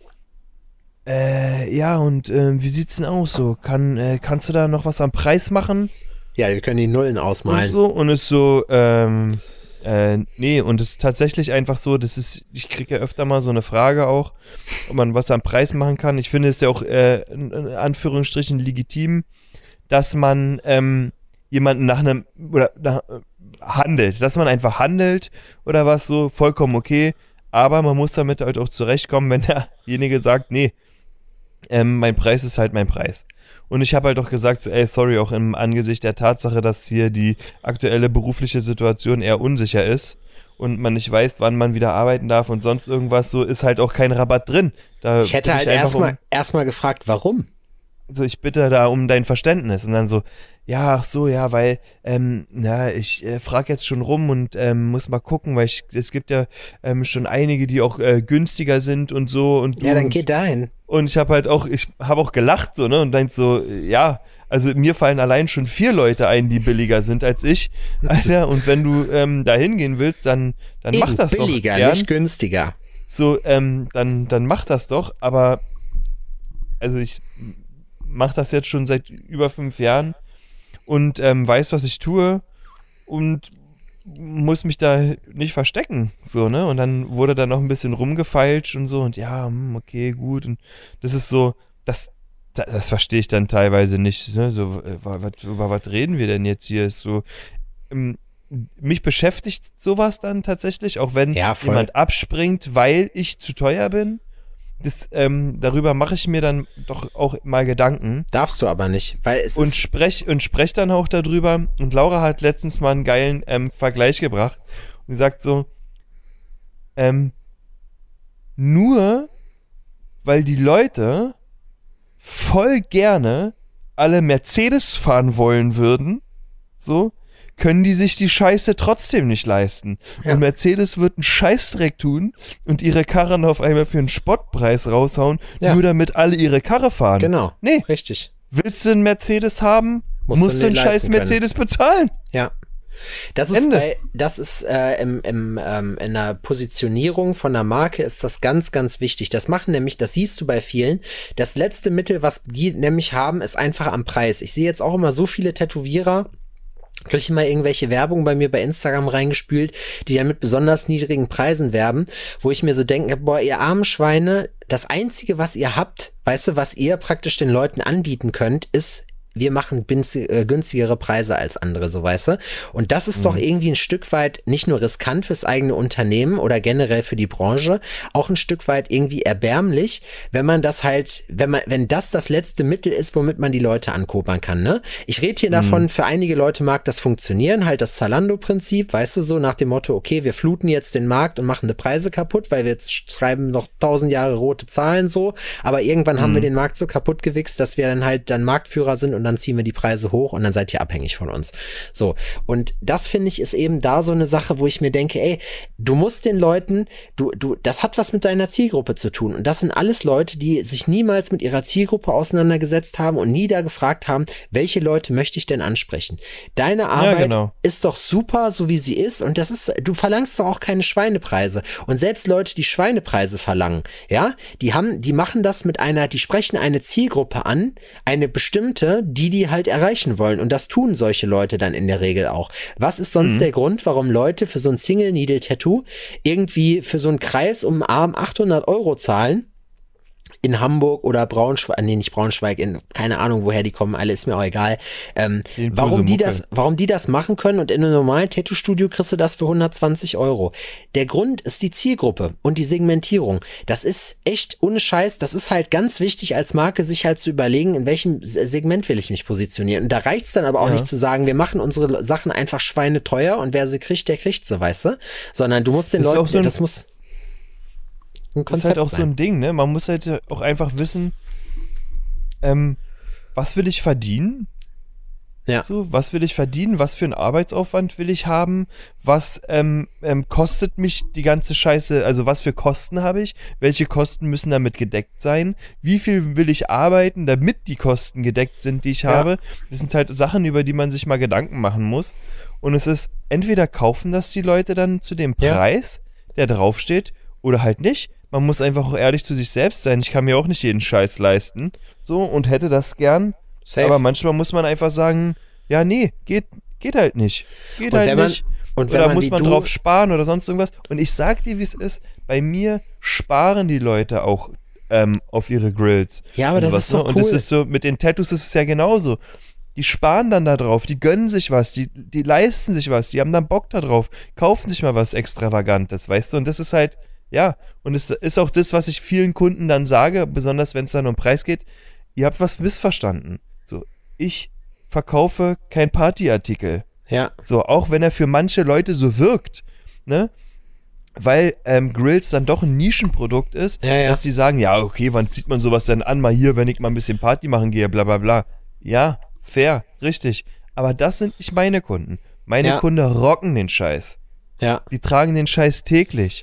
wie sieht's denn aus so? Kannst du da noch was am Preis machen? Ja, wir können die Nullen ausmalen. Und so, und es so, nee, und es ist tatsächlich einfach so, ich kriege ja öfter mal so eine Frage auch, ob man was am Preis machen kann. Ich finde es ja auch in Anführungsstrichen legitim, dass man jemanden handelt, dass man einfach handelt oder was, so vollkommen okay, aber man muss damit halt auch zurechtkommen, wenn derjenige sagt, nee, mein Preis ist halt mein Preis. Und ich habe halt auch gesagt, ey, sorry, auch im Angesicht der Tatsache, dass hier die aktuelle berufliche Situation eher unsicher ist und man nicht weiß, wann man wieder arbeiten darf und sonst irgendwas, so ist halt auch kein Rabatt drin. Ich hätte halt erstmal gefragt, warum? So, ich bitte da um dein Verständnis. Und dann so, ja, ach so, ja, weil, ich frage jetzt schon rum und muss mal gucken, weil es gibt ja schon einige, die auch günstiger sind und so. Und ja, dann geh dahin. Und ich habe auch gelacht, so, ne, und denk so, ja, also mir fallen allein schon 4 Leute ein, die billiger sind als ich, Alter, und wenn du da hingehen willst, dann mach das doch. Billiger, nicht günstiger. So, dann mach das doch, aber, also ich mache das jetzt schon seit über 5 Jahren und weiß, was ich tue und muss mich da nicht verstecken, so, ne? Und dann wurde da noch ein bisschen rumgefeilscht und so und ja, okay, gut. Und das ist so, das verstehe ich dann teilweise nicht, ne? So, über was reden wir denn jetzt hier? Ist so, mich beschäftigt sowas dann tatsächlich, auch wenn jemand abspringt, weil ich zu teuer bin. Darüber mache ich mir dann doch auch mal Gedanken. Darfst du aber nicht, weil es und sprech dann auch darüber. Und Laura hat letztens mal einen geilen Vergleich gebracht und sagt so, nur weil die Leute voll gerne alle Mercedes fahren wollen würden, so, können die sich die Scheiße trotzdem nicht leisten. Ja. Und Mercedes wird einen Scheißdreck tun und ihre Karren auf einmal für einen Spottpreis raushauen, nur damit alle ihre Karre fahren. Genau, nee, richtig. Willst du einen Mercedes haben, musst du einen scheiß Mercedes bezahlen. Ja. Das ist in der Positionierung von der Marke ist das ganz, ganz wichtig. Das siehst du bei vielen. Das letzte Mittel, was die nämlich haben, ist einfach am Preis. Ich sehe jetzt auch immer so viele Tätowierer, kriege ich mal irgendwelche Werbung bei mir bei Instagram reingespült, die dann mit besonders niedrigen Preisen werben, wo ich mir so denke, boah, ihr armen Schweine, das Einzige, was ihr habt, weißt du, was ihr praktisch den Leuten anbieten könnt, ist, wir machen günstigere Preise als andere, so, weißt du? Und das ist doch irgendwie ein Stück weit nicht nur riskant fürs eigene Unternehmen oder generell für die Branche, auch ein Stück weit irgendwie erbärmlich, wenn man das halt, wenn das letzte Mittel ist, womit man die Leute ankobern kann, ne? Ich rede hier davon, für einige Leute mag das funktionieren, halt das Zalando-Prinzip, weißt du, so nach dem Motto, okay, wir fluten jetzt den Markt und machen die Preise kaputt, weil wir jetzt schreiben noch 1000 Jahre rote Zahlen so, aber irgendwann haben wir den Markt so kaputt gewichst, dass wir dann halt Marktführer sind und dann ziehen wir die Preise hoch und dann seid ihr abhängig von uns. So, und das finde ich ist eben da so eine Sache, wo ich mir denke, ey, du musst den Leuten, das hat was mit deiner Zielgruppe zu tun und das sind alles Leute, die sich niemals mit ihrer Zielgruppe auseinandergesetzt haben und nie da gefragt haben, welche Leute möchte ich denn ansprechen. Deine Arbeit ist doch super, so wie sie ist und das ist, du verlangst doch auch keine Schweinepreise und selbst Leute, die Schweinepreise verlangen, ja, die machen das die sprechen eine Zielgruppe an, eine bestimmte, die halt erreichen wollen und das tun solche Leute dann in der Regel auch. Was ist sonst der Grund, warum Leute für so ein Single-Needle-Tattoo irgendwie für so einen Kreis um den Arm 800 € zahlen? In Hamburg oder Braunschweig, nicht Braunschweig, keine Ahnung, woher die kommen, alle ist mir auch egal. Warum die das machen können und in einem normalen Tattoo-Studio kriegst du das für 120 €. Der Grund ist die Zielgruppe und die Segmentierung. Das ist echt ohne Scheiß, das ist halt ganz wichtig als Marke, sich halt zu überlegen, in welchem Segment will ich mich positionieren. Und da reicht's dann aber auch nicht zu sagen, wir machen unsere Sachen einfach schweineteuer und wer sie kriegt, der kriegt sie, weißt du? Sondern du musst den Leuten, das muss... Das ist halt auch so ein Ding, ne? Man muss halt auch einfach wissen, was will ich verdienen? Ja. So, was will ich verdienen? Was für einen Arbeitsaufwand will ich haben? Was kostet mich die ganze Scheiße? Also was für Kosten habe ich? Welche Kosten müssen damit gedeckt sein? Wie viel will ich arbeiten, damit die Kosten gedeckt sind, die ich habe? Das sind halt Sachen, über die man sich mal Gedanken machen muss. Und es ist, entweder kaufen das die Leute dann zu dem Preis, der draufsteht, oder halt nicht. Man muss einfach auch ehrlich zu sich selbst sein. Ich kann mir auch nicht jeden Scheiß leisten. So, und hätte das gern. Safe. Aber manchmal muss man einfach sagen, ja, nee, geht halt nicht. Geht halt nicht. Oder muss man drauf sparen oder sonst irgendwas. Und ich sag dir, wie es ist, bei mir sparen die Leute auch auf ihre Grills. Ja, aber das ist doch cool. Und das ist so, mit den Tattoos ist es ja genauso. Die sparen dann da drauf, die gönnen sich was, die leisten sich was, die haben dann Bock da drauf, kaufen sich mal was Extravagantes, weißt du? Und das ist halt, ja, und es ist auch das, was ich vielen Kunden dann sage, besonders wenn es dann um Preis geht, ihr habt was missverstanden. So, ich verkaufe kein Partyartikel. Ja. So, auch wenn er für manche Leute so wirkt, ne? Weil Grills dann doch ein Nischenprodukt ist, dass die sagen, ja, okay, wann zieht man sowas denn an? Mal hier, wenn ich mal ein bisschen Party machen gehe, bla bla bla. Ja, fair, richtig. Aber das sind nicht meine Kunden. Meine Kunden rocken den Scheiß. Ja. Die tragen den Scheiß täglich.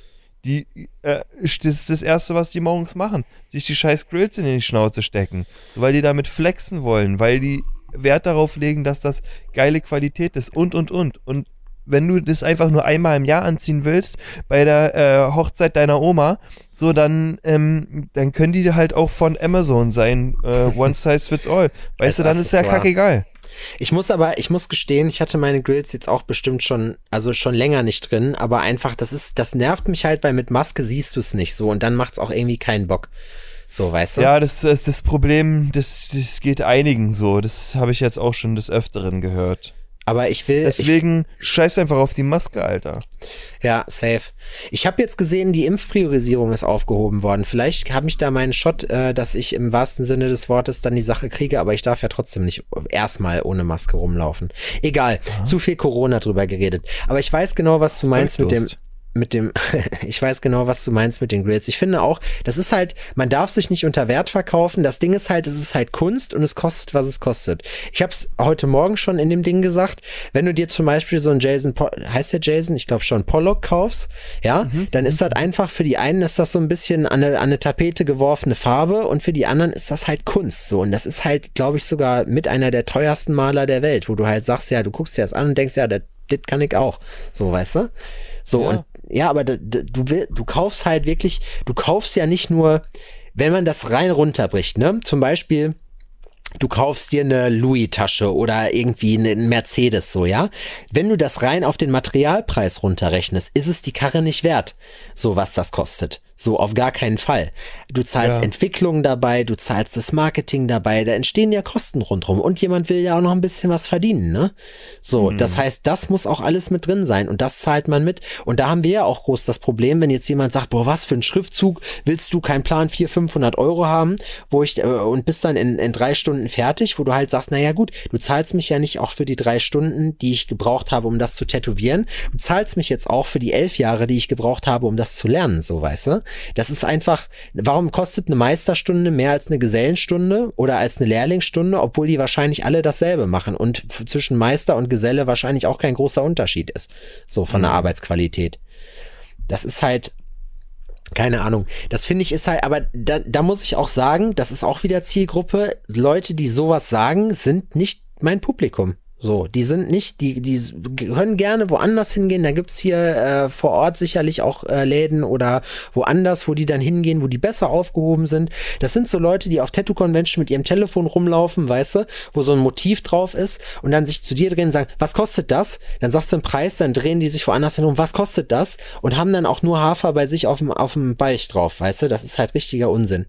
Das ist das Erste, was die morgens machen. Sich die scheiß Grills in die Schnauze stecken. So, weil die damit flexen wollen, weil die Wert darauf legen, dass das geile Qualität ist und. Und wenn du das einfach nur einmal im Jahr anziehen willst, bei der Hochzeit deiner Oma, so dann können die halt auch von Amazon sein. One size fits all. Weißt du, dann ist ja kackegal. Ich muss gestehen, ich hatte meine Grills jetzt auch bestimmt schon länger nicht drin, aber einfach, das nervt mich halt, weil mit Maske siehst du es nicht so und dann macht's auch irgendwie keinen Bock. So, weißt du? Ja, das ist das Problem, das geht einigen so. Das habe ich jetzt auch schon des Öfteren gehört. Aber deswegen scheiß einfach auf die Maske, Alter. Ja, safe. Ich habe jetzt gesehen, die Impfpriorisierung ist aufgehoben worden. Vielleicht habe ich da meinen Shot, dass ich im wahrsten Sinne des Wortes dann die Sache kriege, aber ich darf ja trotzdem nicht erstmal ohne Maske rumlaufen. Egal, zu viel Corona drüber geredet. Aber ich weiß genau, was du meinst ich weiß genau, was du meinst mit den Grills. Ich finde auch, das ist halt, man darf sich nicht unter Wert verkaufen. Das Ding ist halt, es ist halt Kunst und es kostet, was es kostet. Ich habe es heute Morgen schon in dem Ding gesagt, wenn du dir zum Beispiel so einen heißt der Jason? Ich glaube schon, Pollock kaufst, ja, dann ist das einfach, für die einen ist das so ein bisschen an eine Tapete geworfene Farbe und für die anderen ist das halt Kunst, so. Und das ist halt, glaube ich, sogar mit einer der teuersten Maler der Welt, wo du halt sagst, ja, du guckst dir das an und denkst, ja, das kann ich auch. So, weißt du? So, und ja, aber du kaufst halt wirklich, du kaufst ja nicht nur, wenn man das rein runterbricht, ne? Zum Beispiel, du kaufst dir eine Louis-Tasche oder irgendwie einen Mercedes, so, ja? Wenn du das rein auf den Materialpreis runterrechnest, ist es die Karre nicht wert, so was das kostet. So, auf gar keinen Fall. Du zahlst Entwicklung dabei, du zahlst das Marketing dabei, da entstehen ja Kosten rundherum und jemand will ja auch noch ein bisschen was verdienen, ne? So, das heißt, das muss auch alles mit drin sein und das zahlt man mit. Und da haben wir ja auch groß das Problem, wenn jetzt jemand sagt, boah, was für ein Schriftzug, willst du keinen Plan 400-500 € haben, und bist dann in 3 Stunden fertig, wo du halt sagst, naja gut, du zahlst mich ja nicht auch für die 3 Stunden, die ich gebraucht habe, um das zu tätowieren, du zahlst mich jetzt auch für die 11 Jahre, die ich gebraucht habe, um das zu lernen, so, weißt du? Das ist einfach, warum kostet eine Meisterstunde mehr als eine Gesellenstunde oder als eine Lehrlingsstunde, obwohl die wahrscheinlich alle dasselbe machen und zwischen Meister und Geselle wahrscheinlich auch kein großer Unterschied ist, so von der Arbeitsqualität. Das ist halt, keine Ahnung, das finde ich ist halt, aber da muss ich auch sagen, das ist auch wieder Zielgruppe, Leute, die sowas sagen, sind nicht mein Publikum. So, die sind nicht, die können gerne woanders hingehen, da gibt's hier vor Ort sicherlich auch Läden oder woanders, wo die dann hingehen, wo die besser aufgehoben sind. Das sind so Leute, die auf Tattoo-Convention mit ihrem Telefon rumlaufen, weißt du, wo so ein Motiv drauf ist und dann sich zu dir drehen und sagen, was kostet das? Dann sagst du einen Preis, dann drehen die sich woanders hin um, was kostet das? Und haben dann auch nur Hafer bei sich auf dem Balch drauf, weißt du, das ist halt richtiger Unsinn.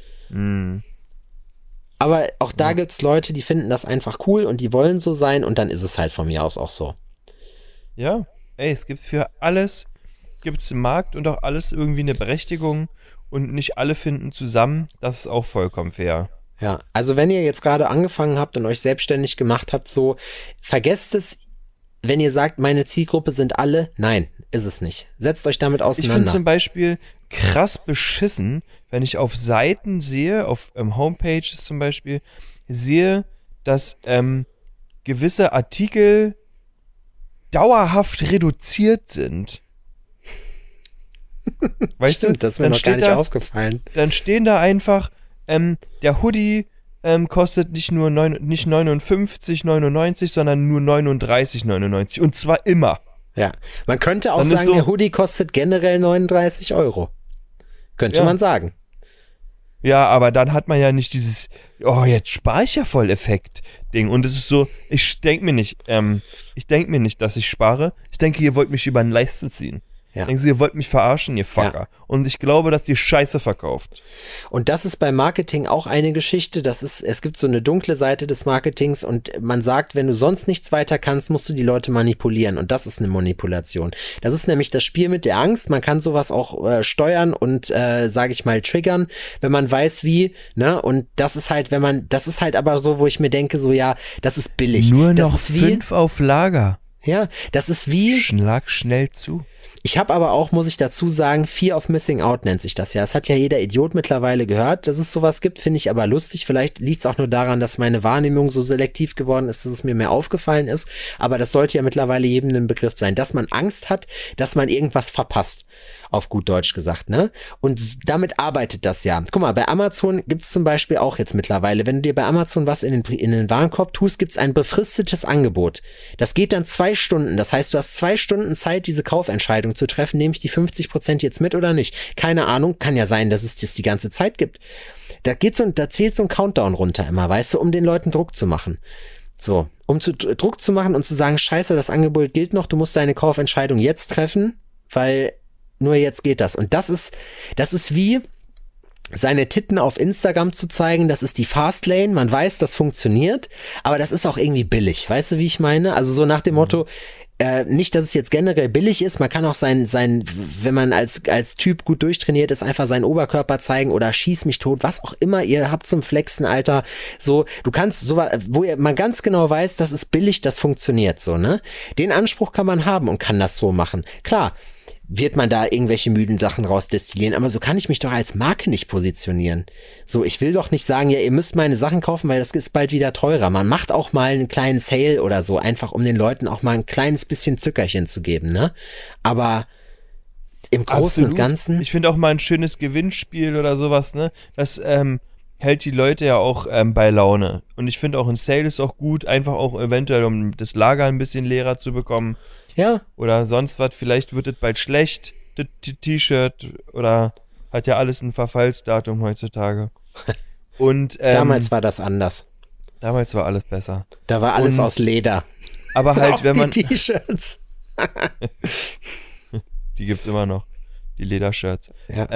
Aber auch da gibt's Leute, die finden das einfach cool und die wollen so sein und dann ist es halt von mir aus auch so. Ja, es gibt für alles, gibt's einen Markt und auch alles irgendwie eine Berechtigung und nicht alle finden zusammen, das ist auch vollkommen fair. Ja, also wenn ihr jetzt gerade angefangen habt und euch selbstständig gemacht habt, so, vergesst es, wenn ihr sagt, meine Zielgruppe sind alle, nein, ist es nicht. Setzt euch damit auseinander. Ich finde zum Beispiel krass beschissen, wenn ich auf Seiten sehe, auf Homepages zum Beispiel, sehe, dass gewisse Artikel dauerhaft reduziert sind. Weißt Stimmt, du, das ist mir noch gar nicht aufgefallen. Dann stehen da einfach, der Hoodie kostet nicht 59,99, sondern nur 39,99 und zwar immer. Ja, man könnte auch sagen, der Hoodie kostet generell 39 €. Könnte man sagen. Ja, aber dann hat man ja nicht dieses, oh, jetzt spare ich ja voll Effekt-Ding. Und es ist so, ich denke mir nicht, dass ich spare. Ich denke, ihr wollt mich über den Leisten ziehen. Ja. Denkst du, ihr wollt mich verarschen, ihr Fucker. Ja. Und ich glaube, dass ihr Scheiße verkauft. Und das ist beim Marketing auch eine Geschichte. Es gibt so eine dunkle Seite des Marketings und man sagt, wenn du sonst nichts weiter kannst, musst du die Leute manipulieren. Und das ist eine Manipulation. Das ist nämlich das Spiel mit der Angst. Man kann sowas auch steuern und, sage ich mal, triggern, wenn man weiß wie, ne? Und das ist halt, das ist halt aber so, wo ich mir denke, so, ja, das ist billig. Nur das noch ist 5 auf Lager. Ja, das ist wie... Schlag schnell zu. Ich habe aber auch, muss ich dazu sagen, Fear of Missing Out nennt sich das ja. Das hat ja jeder Idiot mittlerweile gehört, dass es sowas gibt, finde ich aber lustig. Vielleicht liegt es auch nur daran, dass meine Wahrnehmung so selektiv geworden ist, dass es mir mehr aufgefallen ist. Aber das sollte ja mittlerweile jedem ein Begriff sein, dass man Angst hat, dass man irgendwas verpasst. Auf gut Deutsch gesagt, ne? Und damit arbeitet das ja. Guck mal, bei Amazon gibt's zum Beispiel auch jetzt mittlerweile, wenn du dir bei Amazon was in den Warenkorb tust, gibt's ein befristetes Angebot. Das geht dann 2 Stunden. Das heißt, du hast 2 Stunden Zeit, diese Kaufentscheidung zu treffen. Nehme ich die 50% jetzt mit oder nicht? Keine Ahnung. Kann ja sein, dass es das die ganze Zeit gibt. Da zählt so ein Countdown runter immer, weißt du, um den Leuten Druck zu machen. So, um Druck zu machen und zu sagen, scheiße, das Angebot gilt noch, du musst deine Kaufentscheidung jetzt treffen, weil nur jetzt geht das. Und das ist wie seine Titten auf Instagram zu zeigen, das ist die Fastlane, man weiß, das funktioniert, aber das ist auch irgendwie billig, weißt du, wie ich meine? Also so nach dem Motto, nicht, dass es jetzt generell billig ist, man kann auch wenn man als Typ gut durchtrainiert ist, einfach seinen Oberkörper zeigen oder schieß mich tot, was auch immer ihr habt zum Flexen, Alter, so, du kannst so, wo man ganz genau weiß, das ist billig, das funktioniert so, ne? Den Anspruch kann man haben und kann das so machen. Klar, wird man da irgendwelche müden Sachen rausdestillieren, aber so kann ich mich doch als Marke nicht positionieren. So, ich will doch nicht sagen, ja, ihr müsst meine Sachen kaufen, weil das ist bald wieder teurer. Man macht auch mal einen kleinen Sale oder so, einfach um den Leuten auch mal ein kleines bisschen Zückerchen zu geben, ne? Aber im Großen und Ganzen... Ich finde auch mal ein schönes Gewinnspiel oder sowas, ne? Das hält die Leute ja auch bei Laune. Und ich finde auch ein Sale ist auch gut, einfach auch eventuell, um das Lager ein bisschen leerer zu bekommen. Ja. Oder sonst was, vielleicht wird es bald schlecht, das T-Shirt, oder hat ja alles ein Verfallsdatum heutzutage. Und damals war das anders. Damals war alles besser. Da war alles aus Leder. Aber halt, wenn man... Die T-Shirts. Die gibt's immer noch, die Ledershirts. Ja.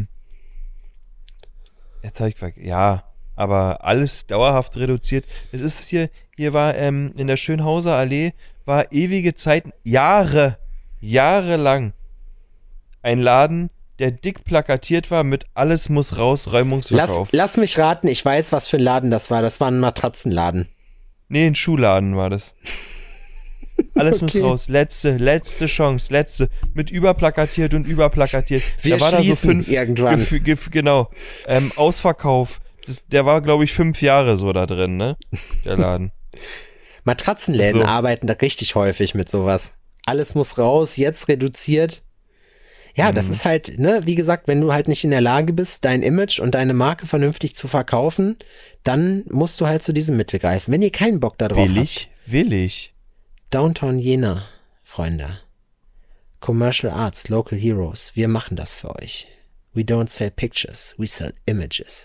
Jetzt habe ich vergessen, ja, aber alles dauerhaft reduziert. Es ist hier war in der Schönhauser Allee, war ewige Zeiten, jahrelang ein Laden, der dick plakatiert war mit alles muss raus, Räumungsverkauf. Lass mich raten, ich weiß, was für ein Laden das war. Das war ein Matratzenladen. Nee, ein Schuhladen war das. Alles muss raus. Letzte Chance. Mit überplakatiert und überplakatiert. Wir da war da so 5 irgendwann. Genau. Ausverkauf. Der war, glaube ich, 5 Jahre so da drin, ne? Der Laden. Matratzenläden arbeiten da richtig häufig mit sowas. Alles muss raus, jetzt reduziert. Ja, das ist halt, ne, wie gesagt, wenn du halt nicht in der Lage bist, dein Image und deine Marke vernünftig zu verkaufen, dann musst du halt zu diesem Mittel greifen. Wenn ihr keinen Bock darauf habt. Will ich. Downtown Jena, Freunde. Commercial Arts, Local Heroes. Wir machen das für euch. We don't sell pictures, we sell images.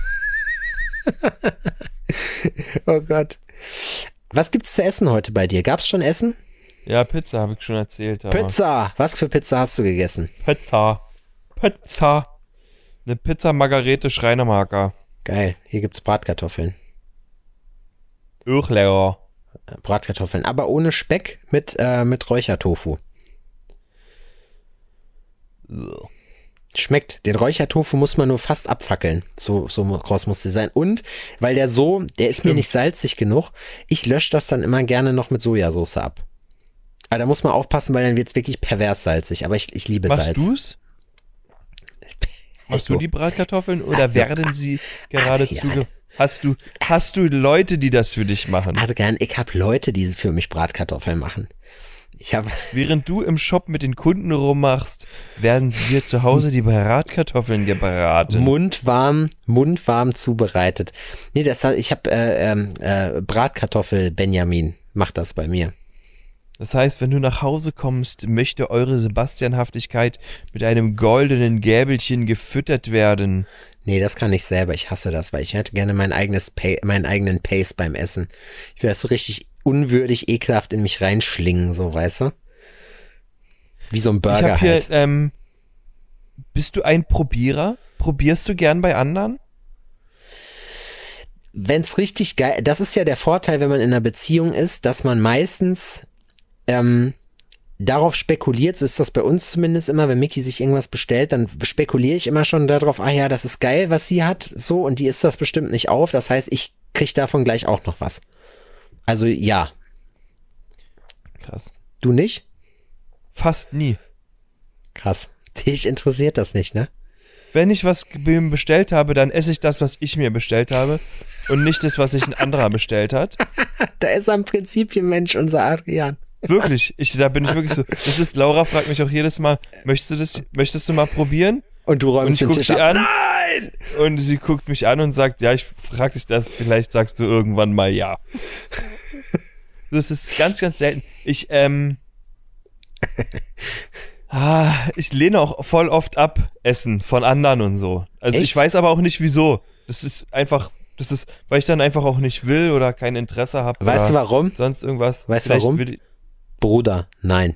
Oh Gott. Was gibt's zu essen heute bei dir? Gab's schon Essen? Ja, Pizza habe ich schon erzählt. Aber Pizza! Was für Pizza hast du gegessen? Pizza. Eine Pizza Margarete Schreinermarker. Geil. Hier gibt's Bratkartoffeln. Lecker. Bratkartoffeln, aber ohne Speck mit Räuchertofu. Schmeckt. Den Räuchertofu muss man nur fast abfackeln. So groß muss der sein. Und, weil der ist mir nicht salzig genug, ich lösche das dann immer gerne noch mit Sojasauce ab. Aber da muss man aufpassen, weil dann wird es wirklich pervers salzig. Aber ich liebe Salz. Machst du's? Machst du die Bratkartoffeln oder werden sie gerade Hast du Leute, die das für dich machen? Adrian, ich habe Leute, die für mich Bratkartoffeln machen. Während du im Shop mit den Kunden rummachst, werden dir zu Hause die Bratkartoffeln gebraten. Mundwarm zubereitet. Nee, ich habe Bratkartoffel Benjamin, macht das bei mir. Das heißt, wenn du nach Hause kommst, möchte eure Sebastianhaftigkeit mit einem goldenen Gäbelchen gefüttert werden. Nee, das kann ich selber. Ich hasse das, weil ich hätte gerne meinen eigenen Pace beim Essen. Ich will das so richtig unwürdig, ekelhaft in mich reinschlingen, so, weißt du? Wie so ein Burger halt. Bist du ein Probierer? Probierst du gern bei anderen? Wenn's richtig geil, das ist ja der Vorteil, wenn man in einer Beziehung ist, dass man meistens darauf spekuliert, so ist das bei uns zumindest immer, wenn Micky sich irgendwas bestellt, dann spekuliere ich immer schon darauf, ja, das ist geil, was sie hat, so, und die isst das bestimmt nicht auf, das heißt, ich krieg davon gleich auch noch was. Also, ja. Krass. Du nicht? Fast nie. Krass. Dich interessiert das nicht, ne? Wenn ich was bestellt habe, dann esse ich das, was ich mir bestellt habe und nicht das, was sich ein anderer bestellt hat. Da ist am Prinzipienmensch unser Adrian. Wirklich, da bin ich wirklich so. Laura fragt mich auch jedes Mal, möchtest du mal probieren? Und du räumst den Tisch ab. Nein! Und sie guckt mich an und sagt, ja, ich frage dich das, vielleicht sagst du irgendwann mal ja. Das ist ganz, ganz selten. Ich lehne auch voll oft ab, Essen von anderen und so. Also echt? Ich weiß aber auch nicht, wieso. Weil ich dann einfach auch nicht will oder kein Interesse habe. Weißt du warum? Sonst irgendwas. Weißt du warum? Bruder, nein.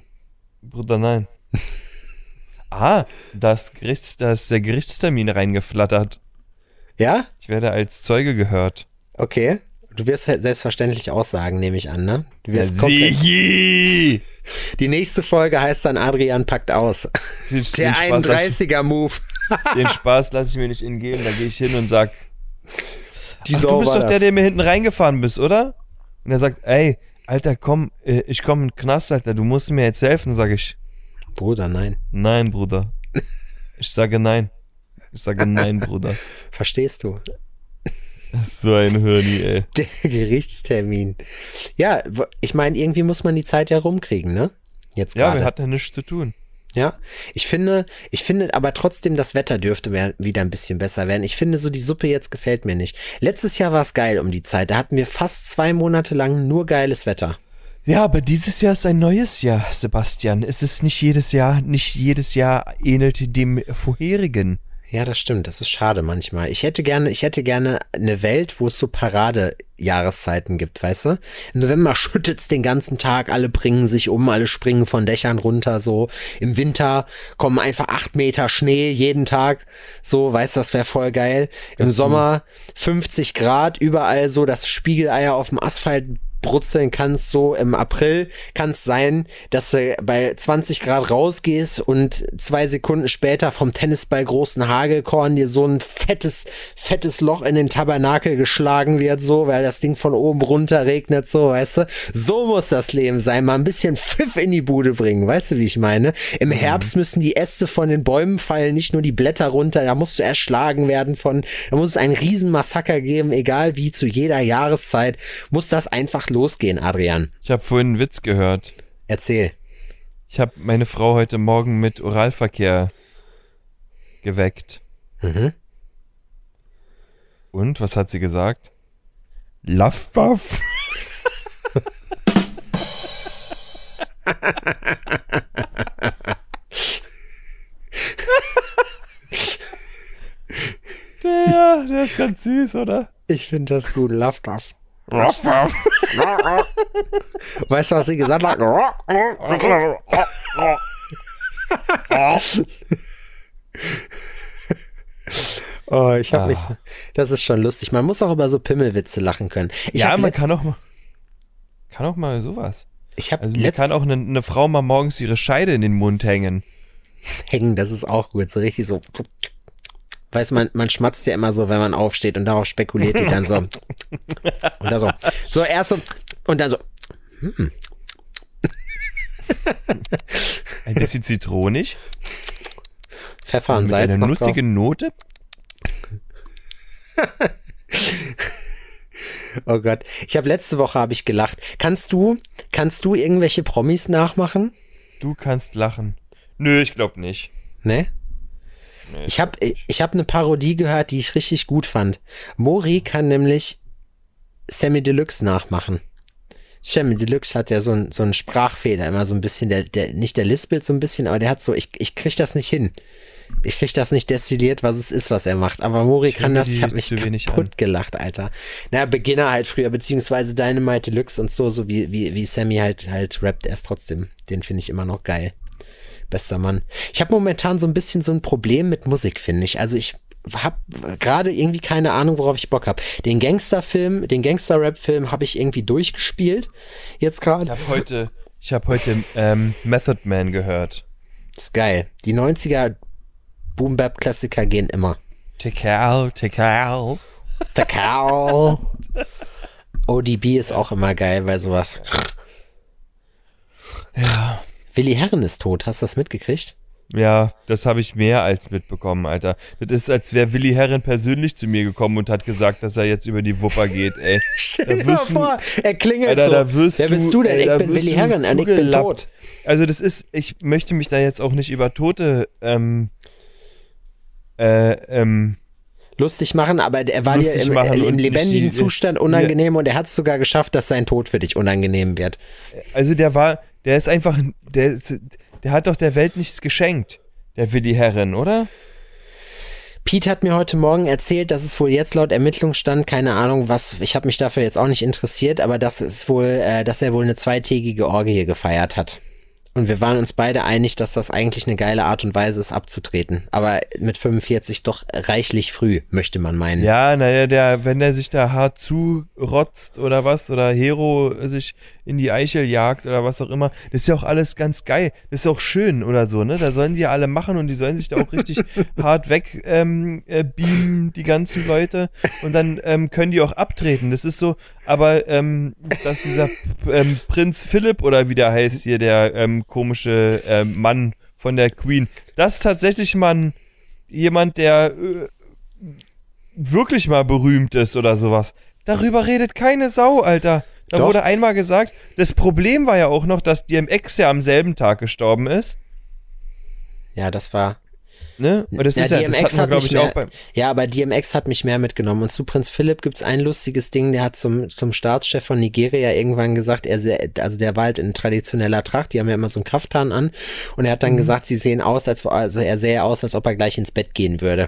Da ist der Gerichtstermin reingeflattert. Ja? Ich werde als Zeuge gehört. Okay. Du wirst halt selbstverständlich Aussagen, nehme ich an, ne? Du wirst Die nächste Folge heißt dann Adrian packt aus. Der 31er-Move. Den Spaß lasse ich mir nicht entgehen. Da gehe ich hin und sag, du bist doch der mir hinten reingefahren bist, oder? Und er sagt, ey, Alter, komm, ich komme in den Knast, Alter, du musst mir jetzt helfen, sag ich. Bruder, nein. Nein, Bruder. Ich sage nein. Bruder. Verstehst du? So ein Hirni, ey. Der Gerichtstermin. Ja, ich meine, irgendwie muss man die Zeit ja rumkriegen, ne? Jetzt gerade. Ja, wir hatten ja nichts zu tun. Ja, ich finde aber trotzdem, das Wetter dürfte wieder ein bisschen besser werden. Ich finde so, die Suppe jetzt gefällt mir nicht. Letztes Jahr war es geil um die Zeit. Da hatten wir fast 2 Monate lang nur geiles Wetter. Ja, aber dieses Jahr ist ein neues Jahr, Sebastian. Es ist nicht jedes Jahr ähnelt dem vorherigen. Ja, das stimmt. Das ist schade manchmal. Ich hätte gerne eine Welt, wo es so Parade-Jahreszeiten gibt, weißt du? Im November schüttet's den ganzen Tag, alle bringen sich um, alle springen von Dächern runter, so. Im Winter kommen einfach 8 Meter Schnee jeden Tag, so, weißt du, das wäre voll geil. Im Sommer 50 Grad, überall so, dass Spiegeleier auf dem Asphalt brutzeln kannst, so im April, kann es sein, dass du bei 20 Grad rausgehst und 2 Sekunden später vom Tennisball großen Hagelkorn dir so ein fettes Loch in den Tabernakel geschlagen wird, so, weil das Ding von oben runter regnet, so, weißt du? So muss das Leben sein, mal ein bisschen Pfiff in die Bude bringen, weißt du, wie ich meine? Im Herbst müssen die Äste von den Bäumen fallen, nicht nur die Blätter runter, da musst du erschlagen werden da muss es einen Riesenmassaker geben, egal wie, zu jeder Jahreszeit muss das einfach losgehen, Adrian. Ich habe vorhin einen Witz gehört. Erzähl. Ich habe meine Frau heute Morgen mit Oralverkehr geweckt. Und, was hat sie gesagt? Luftwaffe. Der ist ganz süß, oder? Ich finde das gut. Luftwaffe. Weißt du, was sie gesagt hat? Oh, ich habe mich. Das ist schon lustig. Man muss auch über so Pimmelwitze lachen können. Man kann auch mal sowas. Mir kann auch eine Frau mal morgens ihre Scheide in den Mund hängen. Hängen, das ist auch gut. So richtig so. Weißt du, man schmatzt ja immer so, wenn man aufsteht und darauf spekuliert die dann so. Und dann so. So erst so und dann so. Ein bisschen zitronig. Pfeffer und Salz. Eine nussige Note. Oh Gott. Letzte Woche gelacht. Kannst du irgendwelche Promis nachmachen? Du kannst lachen. Nö, ich glaube nicht. Ne? Nee, ich hab eine Parodie gehört, die ich richtig gut fand. Maury kann nämlich Samy Deluxe nachmachen. Samy Deluxe hat ja so einen Sprachfehler, immer so ein bisschen, nicht der lispelt so ein bisschen, aber der hat so, ich krieg das nicht hin. Ich krieg das nicht destilliert, was es ist, was er macht. Aber Maury kann das, ich hab mich kaputt gelacht, Alter. Naja, Beginner halt früher, beziehungsweise Dynamite Deluxe und so wie Sammy halt rappt, erst trotzdem. Den finde ich immer noch geil. Bester Mann. Ich habe momentan so ein bisschen so ein Problem mit Musik, finde ich. Also ich habe gerade irgendwie keine Ahnung, worauf ich Bock habe. Den Gangster-Rap-Film habe ich irgendwie durchgespielt. Jetzt gerade. Ich habe heute Method Man gehört. Das ist geil. Die 90er Boom-Bap-Klassiker gehen immer. Tekal. ODB ist auch immer geil bei sowas. Ja. Willi Herren ist tot, hast du das mitgekriegt? Ja, das habe ich mehr als mitbekommen, Alter. Das ist, als wäre Willi Herren persönlich zu mir gekommen und hat gesagt, dass er jetzt über die Wupper geht, ey. Stell dir mal vor, er klingelt Alter, so. Wer bist du denn? Ich bin Willi Herren und ich bin tot. Also ich möchte mich da jetzt auch nicht über Tote lustig machen, aber er war dir im lebendigen Zustand unangenehm und er hat es sogar geschafft, dass sein Tod für dich unangenehm wird. Also der hat doch der Welt nichts geschenkt, der Willi Herren, oder? Pete hat mir heute Morgen erzählt, dass es wohl jetzt laut Ermittlungsstand, keine Ahnung was, ich habe mich dafür jetzt auch nicht interessiert, aber dass er wohl eine 2-tägige Orgie gefeiert hat. Und wir waren uns beide einig, dass das eigentlich eine geile Art und Weise ist, abzutreten. Aber mit 45 doch reichlich früh, möchte man meinen. Ja, naja, wenn der sich da hart zurotzt oder was, oder Hero sich in die Eichel jagt oder was auch immer, das ist ja auch alles ganz geil. Das ist auch schön oder so, ne? Da sollen die ja alle machen und die sollen sich da auch richtig hart weg beamen, die ganzen Leute. Und dann können die auch abtreten. Das ist so, aber dass dieser Prinz Philipp oder wie der heißt hier, der komische Mann von der Queen, das ist tatsächlich mal jemand, der wirklich mal berühmt ist oder sowas. Darüber redet keine Sau, Alter. Da wurde einmal gesagt, das Problem war ja auch noch, dass DMX ja am selben Tag gestorben ist. Ja, das war... Ne? Und das ist DMX hat man, glaube ich, auch beim... Ja, aber DMX hat mich mehr mitgenommen. Und zu Prinz Philipp gibt's ein lustiges Ding, der hat zum Staatschef von Nigeria irgendwann gesagt, der war halt in traditioneller Tracht, die haben ja immer so einen Kaftan an, und er hat dann gesagt, sie sehen aus, er sähe aus, als ob er gleich ins Bett gehen würde.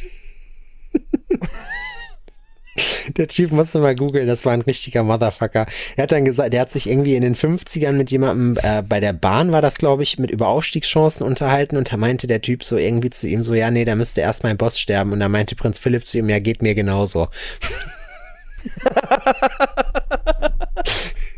Der Typ, musst du mal googeln, das war ein richtiger Motherfucker. Er hat dann gesagt, der hat sich irgendwie in den 50ern mit jemandem, bei der Bahn war das, glaube ich, über Aufstiegschancen unterhalten, und da meinte der Typ so irgendwie zu ihm so, ja, nee, da müsste erst mein Boss sterben, und da meinte Prinz Philipp zu ihm, ja, geht mir genauso.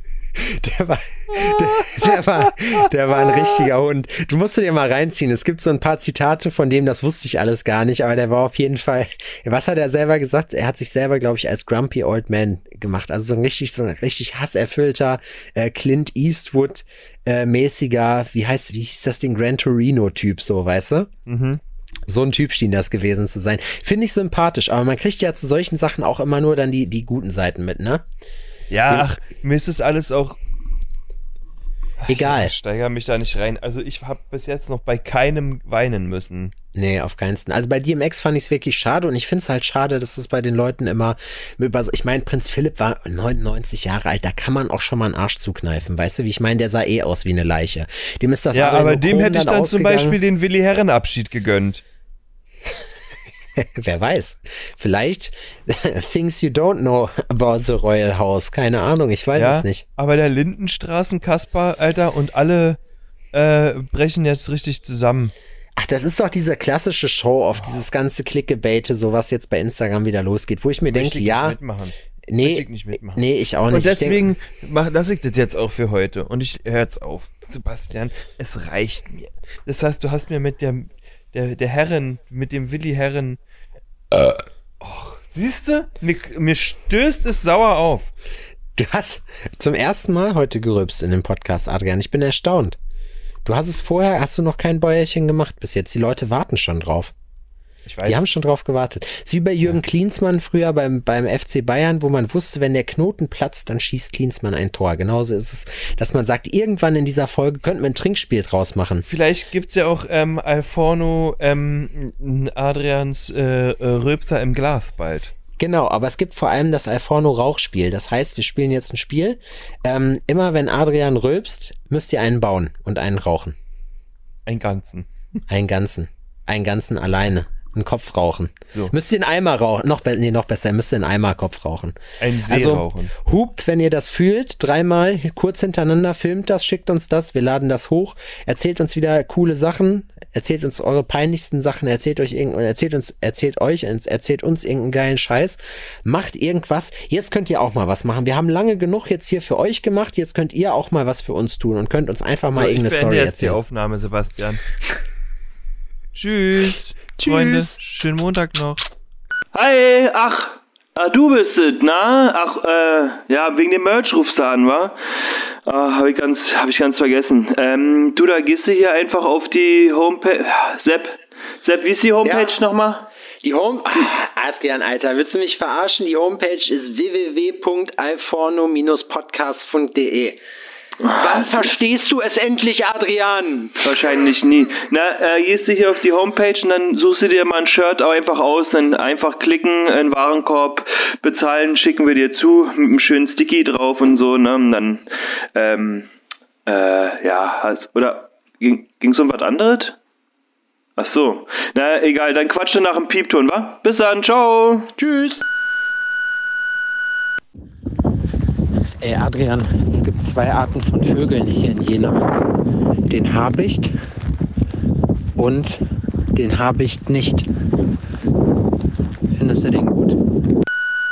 der war ein richtiger Hund. Du musst dir mal reinziehen. Es gibt so ein paar Zitate von dem, das wusste ich alles gar nicht, aber der war auf jeden Fall, was hat er selber gesagt? Er hat sich selber, glaube ich, als Grumpy Old Man gemacht. Also so ein richtig hasserfüllter Clint Eastwood mäßiger, wie hieß das Ding, Gran Torino-Typ, so, weißt du? Mhm. So ein Typ schien das gewesen zu sein. Finde ich sympathisch, aber man kriegt ja zu solchen Sachen auch immer nur dann die guten Seiten mit, ne? Ja, mir ist das alles auch egal. Ich steigere mich da nicht rein. Also ich habe bis jetzt noch bei keinem weinen müssen. Nee, auf keinen Fall. Also bei DMX fand ich es wirklich schade und ich finde es halt schade, dass es bei den Leuten immer, ich meine, Prinz Philipp war 99 Jahre alt, da kann man auch schon mal einen Arsch zukneifen, weißt du, wie ich meine, der sah eh aus wie eine Leiche. Dem ist das ja, aber dem hätte ich dann zum Beispiel den Willi Herren-Abschied gegönnt. Wer weiß. Vielleicht things you don't know about the Royal House. Keine Ahnung, ich weiß es nicht. Aber der Lindenstraßen-Kasper, Alter, und alle brechen jetzt richtig zusammen. Ach, das ist doch diese klassische Show-off, dieses ganze Clickbait, so was jetzt bei Instagram wieder losgeht, wo ich mir denke, ja. Nicht mitmachen. Nee, ich auch nicht. Und deswegen lasse ich das jetzt auch für heute. Und ich höre jetzt auf. Sebastian, es reicht mir. Das heißt, du hast mir mit der Herren, mit dem Willi Herren. Siehst du? Mir stößt es sauer auf. Du hast zum ersten Mal heute gerülpst in dem Podcast, Adrian. Ich bin erstaunt. Hast du noch kein Bäuerchen gemacht bis jetzt. Die Leute warten schon drauf. Ich weiß. Die haben schon drauf gewartet. Es ist wie bei Jürgen Klinsmann früher beim FC Bayern, wo man wusste, wenn der Knoten platzt, dann schießt Klinsmann ein Tor. Genauso ist es, dass man sagt, irgendwann in dieser Folge könnte man ein Trinkspiel draus machen. Vielleicht gibt's ja auch Alforno Adrians Rülpser im Glas bald. Genau, aber es gibt vor allem das Alforno-Rauchspiel. Das heißt, wir spielen jetzt ein Spiel. Immer wenn Adrian rülpst, müsst ihr einen bauen und einen rauchen. Einen ganzen. Einen ganzen alleine. Einen Kopf rauchen. So. Müsst ihr einen Eimer rauchen. Noch besser, ihr müsst einen Eimer Kopf rauchen. Einen See rauchen. Hupt, wenn ihr das fühlt, 3-mal, kurz hintereinander, filmt das, schickt uns das, wir laden das hoch, erzählt uns wieder coole Sachen, erzählt uns eure peinlichsten Sachen, erzählt uns irgendeinen geilen Scheiß, macht irgendwas. Jetzt könnt ihr auch mal was machen. Wir haben lange genug jetzt hier für euch gemacht, jetzt könnt ihr auch mal was für uns tun und könnt uns einfach mal irgendeine Story erzählen. Jetzt die Aufnahme, Sebastian. Tschüss. Freunde, schönen Montag noch. Hi, du bist es, na? Ja, wegen dem Merch rufst du an, wa? Hab ich ganz vergessen. Du, da gehst du hier einfach auf die Homepage. Sepp, wie ist die Homepage nochmal? Die Adrian, Alter, willst du mich verarschen? Die Homepage ist www.alforno-podcast.de. Wann verstehst du es endlich, Adrian? Wahrscheinlich nie. Gehst du hier auf die Homepage und dann suchst du dir mal ein Shirt auch einfach aus, dann einfach klicken, einen Warenkorb bezahlen, schicken wir dir zu, mit einem schönen Sticky drauf und so, ne? Und dann, oder ging's um was anderes? Ach so. Na, egal, dann quatsch nach dem Piepton, wa? Bis dann, ciao. Tschüss. Ey, Adrian, es gibt 2 Arten von Vögeln hier in Jena. Den Habicht und den Habicht nicht. Findest du den gut?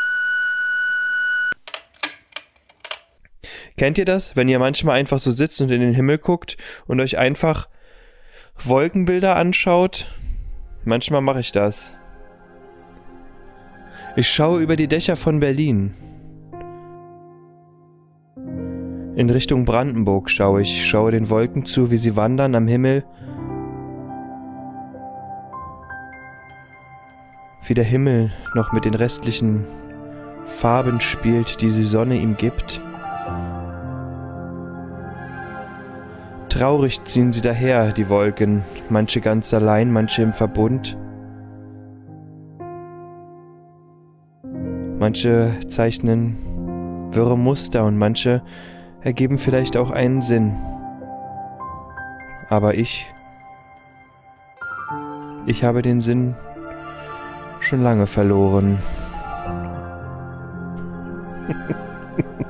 Kennt ihr das, wenn ihr manchmal einfach so sitzt und in den Himmel guckt und euch einfach Wolkenbilder anschaut? Manchmal mache ich das. Ich schaue über die Dächer von Berlin. In Richtung Brandenburg schaue den Wolken zu, wie sie wandern am Himmel. Wie der Himmel noch mit den restlichen Farben spielt, die die Sonne ihm gibt. Traurig ziehen sie daher, die Wolken, manche ganz allein, manche im Verbund. Manche zeichnen wirre Muster und manche ergeben vielleicht auch einen Sinn. Aber ich habe den Sinn schon lange verloren.